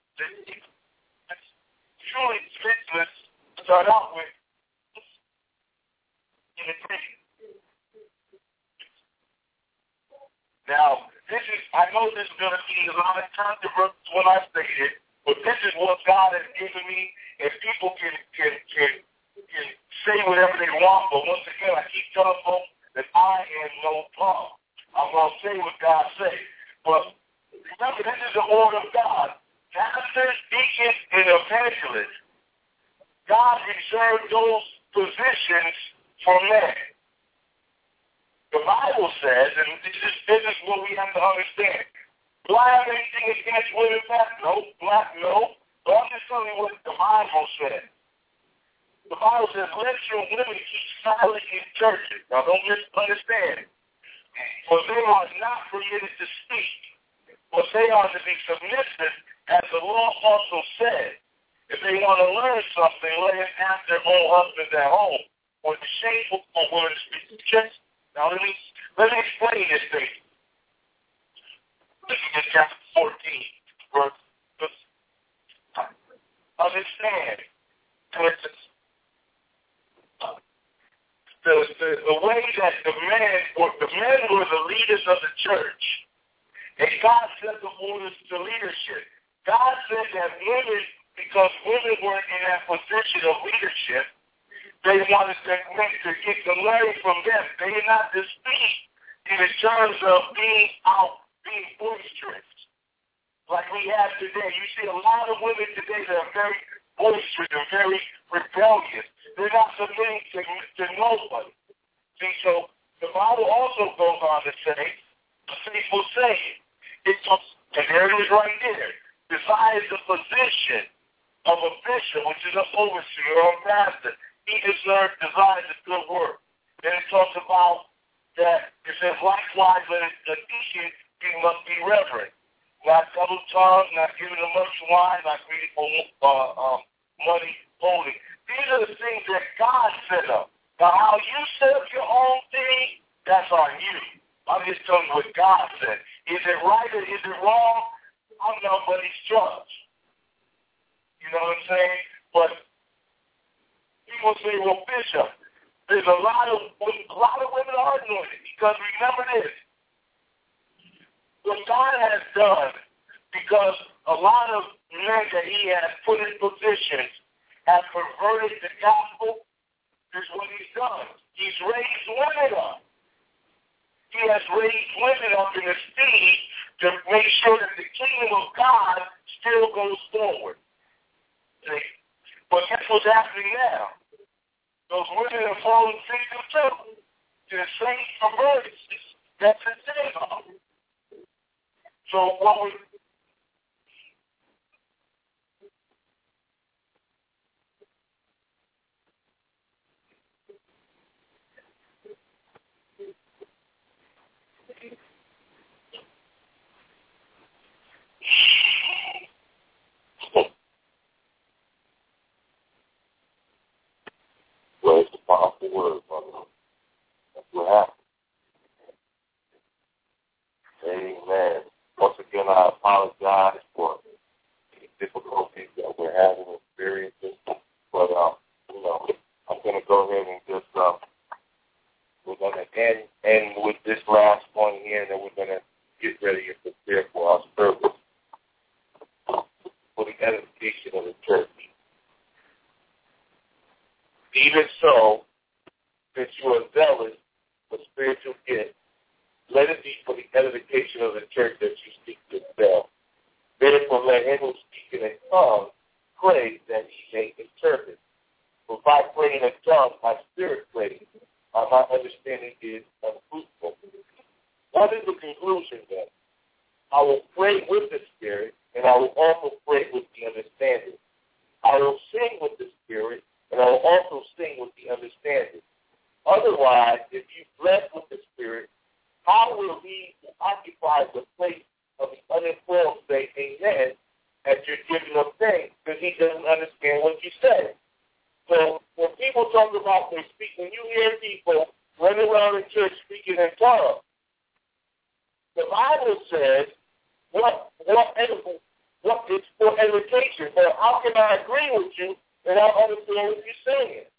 truly spiritualists start out with imitation. Now, I know this is going to be a lot of controversy when I say it, but this is what God has given me, and people can say whatever they want, but once again, I keep telling folks that I am no Paul. I'm going to say what God says. But remember, this is the order of God. Pastors, deacons, and evangelists, God reserved those positions for men. The Bible says, and this is what we have to understand. Do I have anything against women back? No. Black? No. But I'm just telling you what the Bible says. The Bible says, let your women keep silent in churches. Now, don't misunderstand. For they are not permitted to speak, but they are to be submissive, as the law also said. If they want to learn something, let them ask their own husbands at home. Or the shameful for women to speak to church. Now, let me explain this thing. Looking at chapter 14, verse. Understand. The way that the men were the leaders of the church, and God set the orders to leadership. God said that women, because women were in that position of leadership, they wanted their men to get to learn from them. They did not to speak in the terms of being boisterous, like we have today. You see a lot of women today that are very boisterous and very rebellious. They're not submitting to nobody. See, so the Bible also goes on to say, a faithful saying, and there it is right there, desires the position of a bishop, which is an overseer or a pastor. He desires a good work. Then it talks about that, it says, likewise, let a deacon must be reverent, not double-tongued, not giving them much wine, not greedy for money, holy. These are the things that God set up. Now, how you set up your own thing, that's on you. I'm just telling you what God said. Is it right or is it wrong? I'm nobody's judge. You know what I'm saying? But people say, well, Bishop, there's a lot of women are anointed, because remember this. What God has done, because a lot of men that he has put in positions have perverted the gospel, is what he's done. He's raised women up. He has raised women up in the stage to make sure that the kingdom of God still goes forward. See? But that's what's happening now. Those women are falling victim to the same perversions that's in them. So what we Amen. Once again, I apologize for the difficulties that we're having experiencing, but I'm going to go ahead and just we're going to end with this last one here, and then we're going to get ready and prepare for our service for the edification of the church. Even so, since you are zealous for spiritual gifts, let it be for the edification of the church that you speak to yourself. Therefore, let him who speaks in a tongue pray that he may interpret. For if I pray in a tongue, my spirit prays, my understanding is unfruitful. What is the conclusion then? I will pray with the spirit, and I will also pray with the understanding. I will sing with the spirit, and I will also sing with the understanding. Otherwise, if you bless with the spirit, how will he who occupies the place of the uninformed say amen as you're giving up thanks because he doesn't understand what you say? So when people talk about they speak, when you hear people running around the church speaking in tongues, the Bible says what is for edification. So how can I agree with you and I understand what you're saying?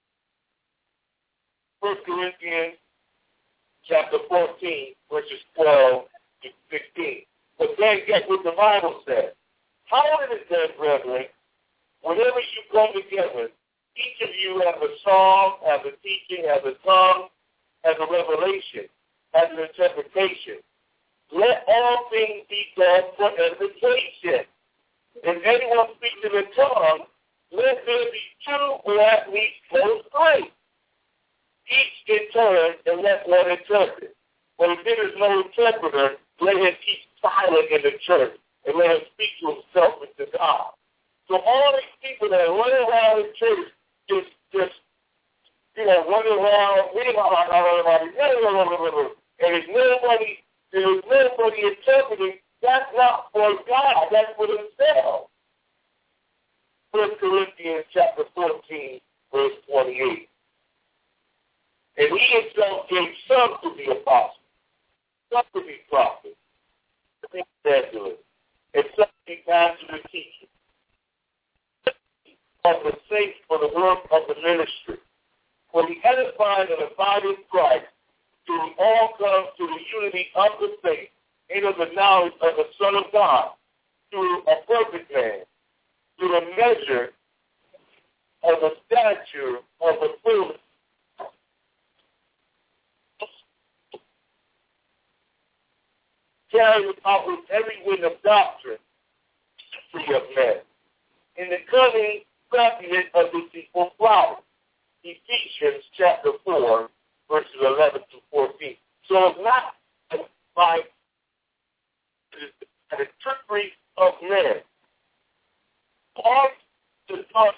1 Corinthians chapter 14, verses 12 to 16. But then get what the Bible says. How is it then, brethren, whenever you come together, each of you has a song, has a teaching, has a tongue, has a revelation, has an interpretation. Let all things be done for edification. If anyone speaks in a tongue, let there be two or at least both three. Each in turn, and let one interpret. But if there is no interpreter, let him keep silent in the church, and let him speak to himself and to God. So all these people that run around the church, just running around, and there's nobody interpreting. That's not for God. That's for themselves. 1 Corinthians chapter 14, verse 28. And he himself gave some to be apostles, some to be prophets, some to be evangelists, and some to be pastors and teachers. Of the saints for the work of the ministry, for the edifying of the body of Christ, till we all come to the unity of the faith and of the knowledge of the Son of God, to a perfect man, to the measure of the stature of the fullness. Carrying out with every wind of doctrine, free of men, in the coming covenant of the equal flower. Ephesians chapter 4, verses 11 to 14. So it's not by the trickery of men. All the thoughts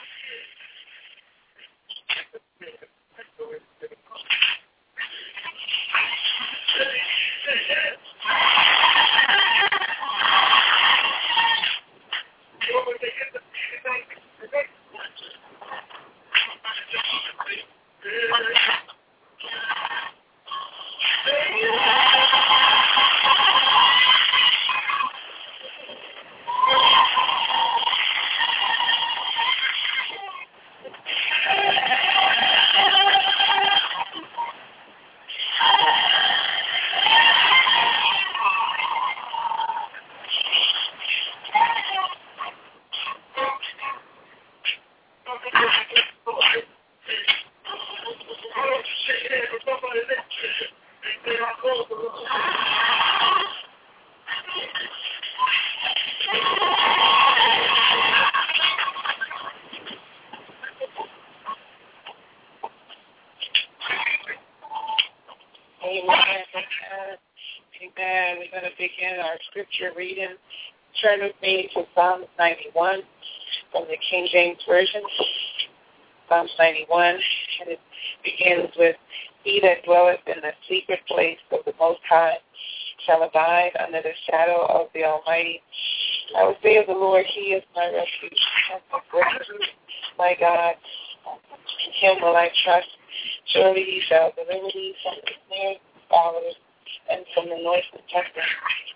Amen. We're going to begin our scripture reading. Turn with me to Psalms 91 from the King James Version. Psalms 91, and it begins with, He that dwelleth in the secret place of the Most High shall abide under the shadow of the Almighty. I will say of the Lord, He is my refuge and my refuge, my God. In Him will I trust. Surely He shall deliver thee from the snares of the fowlers and from the noisome pestilence.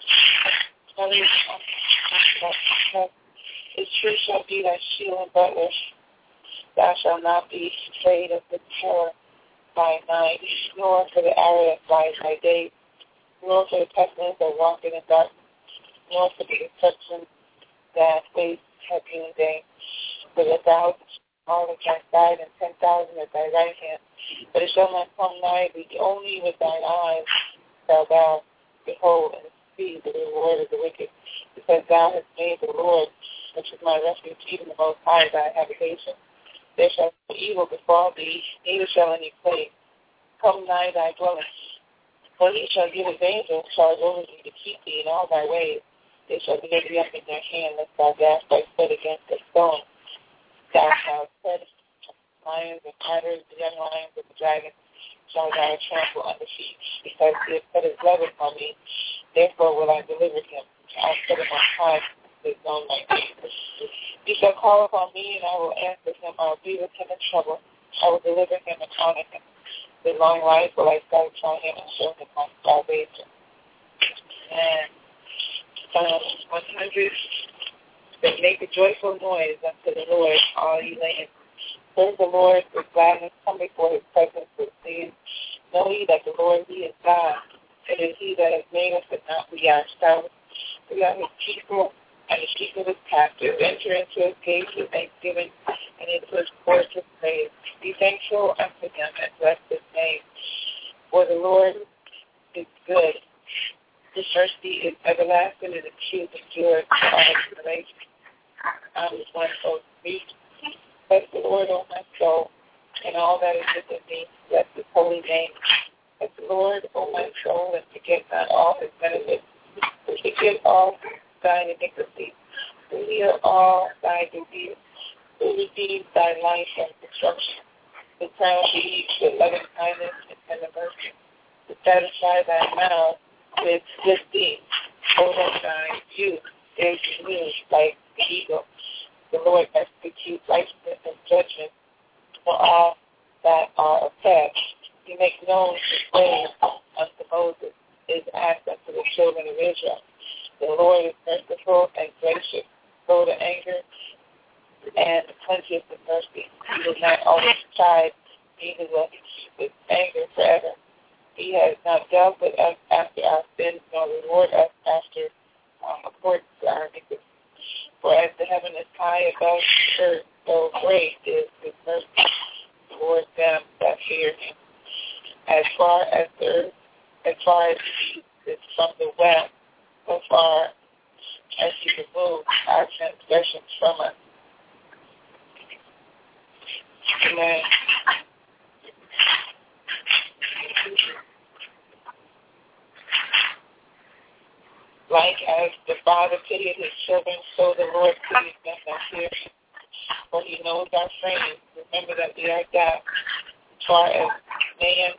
His truth shall be thy shield and buckler. Thou shalt not be afraid of the terror by night, nor for the arrow that flies by day, nor for the pestilence that walketh in darkness, nor for the destruction that wastes at noonday. For the 1,000 fall at thy side, and 10,000 at thy right hand, but it shall not come nigh thee. Only with thine eyes shalt thou behold and see the reward of the wicked, because thou hast made the Lord, which is my refuge, even the Most High, thy habitation. There shall no evil befall thee, neither shall any plague come nigh thy dwelling. For he shall give his angels charge over thee to keep thee in all thy ways. They shall bear thee up in their hand, lest thou dash thy foot against a stone. Thou shalt tread lions and adders, the young lions of the dragon shall thou trample under feet. Because he has set his love upon me, therefore will I deliver him. I will set him on high, his own my name. He shall call upon me, and I will answer him. I will be with him in trouble. I will deliver him and honor him. With long life will I satisfy him and show him my salvation. And Psalm 100, make a joyful noise unto the Lord, all ye lands. Serve the Lord with gladness. Come before his presence with singing. Know ye that the Lord, he is God. It is he that has made us, and not we ourselves. We are his people, and the sheep of his pastures. Enter into his gates with thanksgiving, and into his courts with praise. Be thankful unto him, and bless his name. For the Lord is good. His mercy is everlasting, and the truth endures to all generations. I was one of me. Bless the Lord, O my soul, and all that is within me. Bless his holy name. Bless the Lord, O my soul, and forget not all his benefits. Forget all thine iniquity. To heal all thy disease. To redeem thy life from destruction. To crown thee with loving kindness and tender mercy. To satisfy thy mouth with good deeds. Hold up thy youth. There is news like the eagle. The Lord executes righteousness and judgment for all that are oppressed. He makes known his ways unto Moses, his acts unto the children of Israel. The Lord is merciful and gracious, slow to anger, and plenteous in mercy. He will not always chide, neither will he keep his anger forever. He has not dealt with us after our sins, nor reward us after according to our iniquities. For as the heaven is high above the earth, so great is his mercy towards them that fear him. As far as the earth, as far as the east is from the west, so far as he removes our transgressions from us. Amen. Like as the Father pitied his children, so the Lord pitied them that fear him. for he knows our frame. Remember that we are God. As far as man,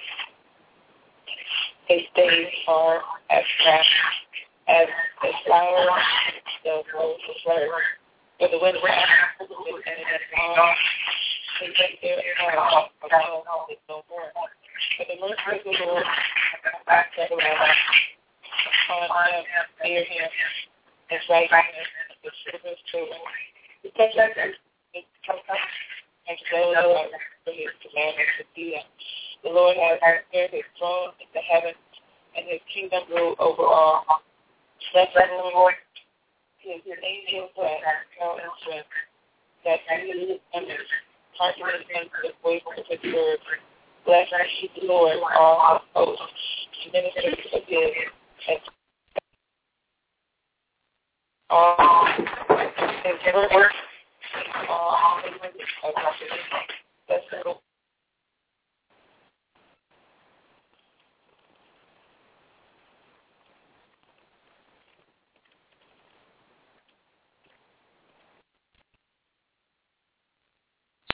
his days are as grass, as a flower, the rose will flourish. For the wind will and it is gone. And there is no more. For the mercy of the Lord upon him, near him, his righteousness, the servant's children. Because it comes up and those for his commandments to do them. The Lord has prepared his throne in the heavens, and his kingdom rule over all. Bless the Lord, his angels that count and strength, that you members hearken unto the voice of his word. Bless the Lord, all hosts, ministers of his, and all his works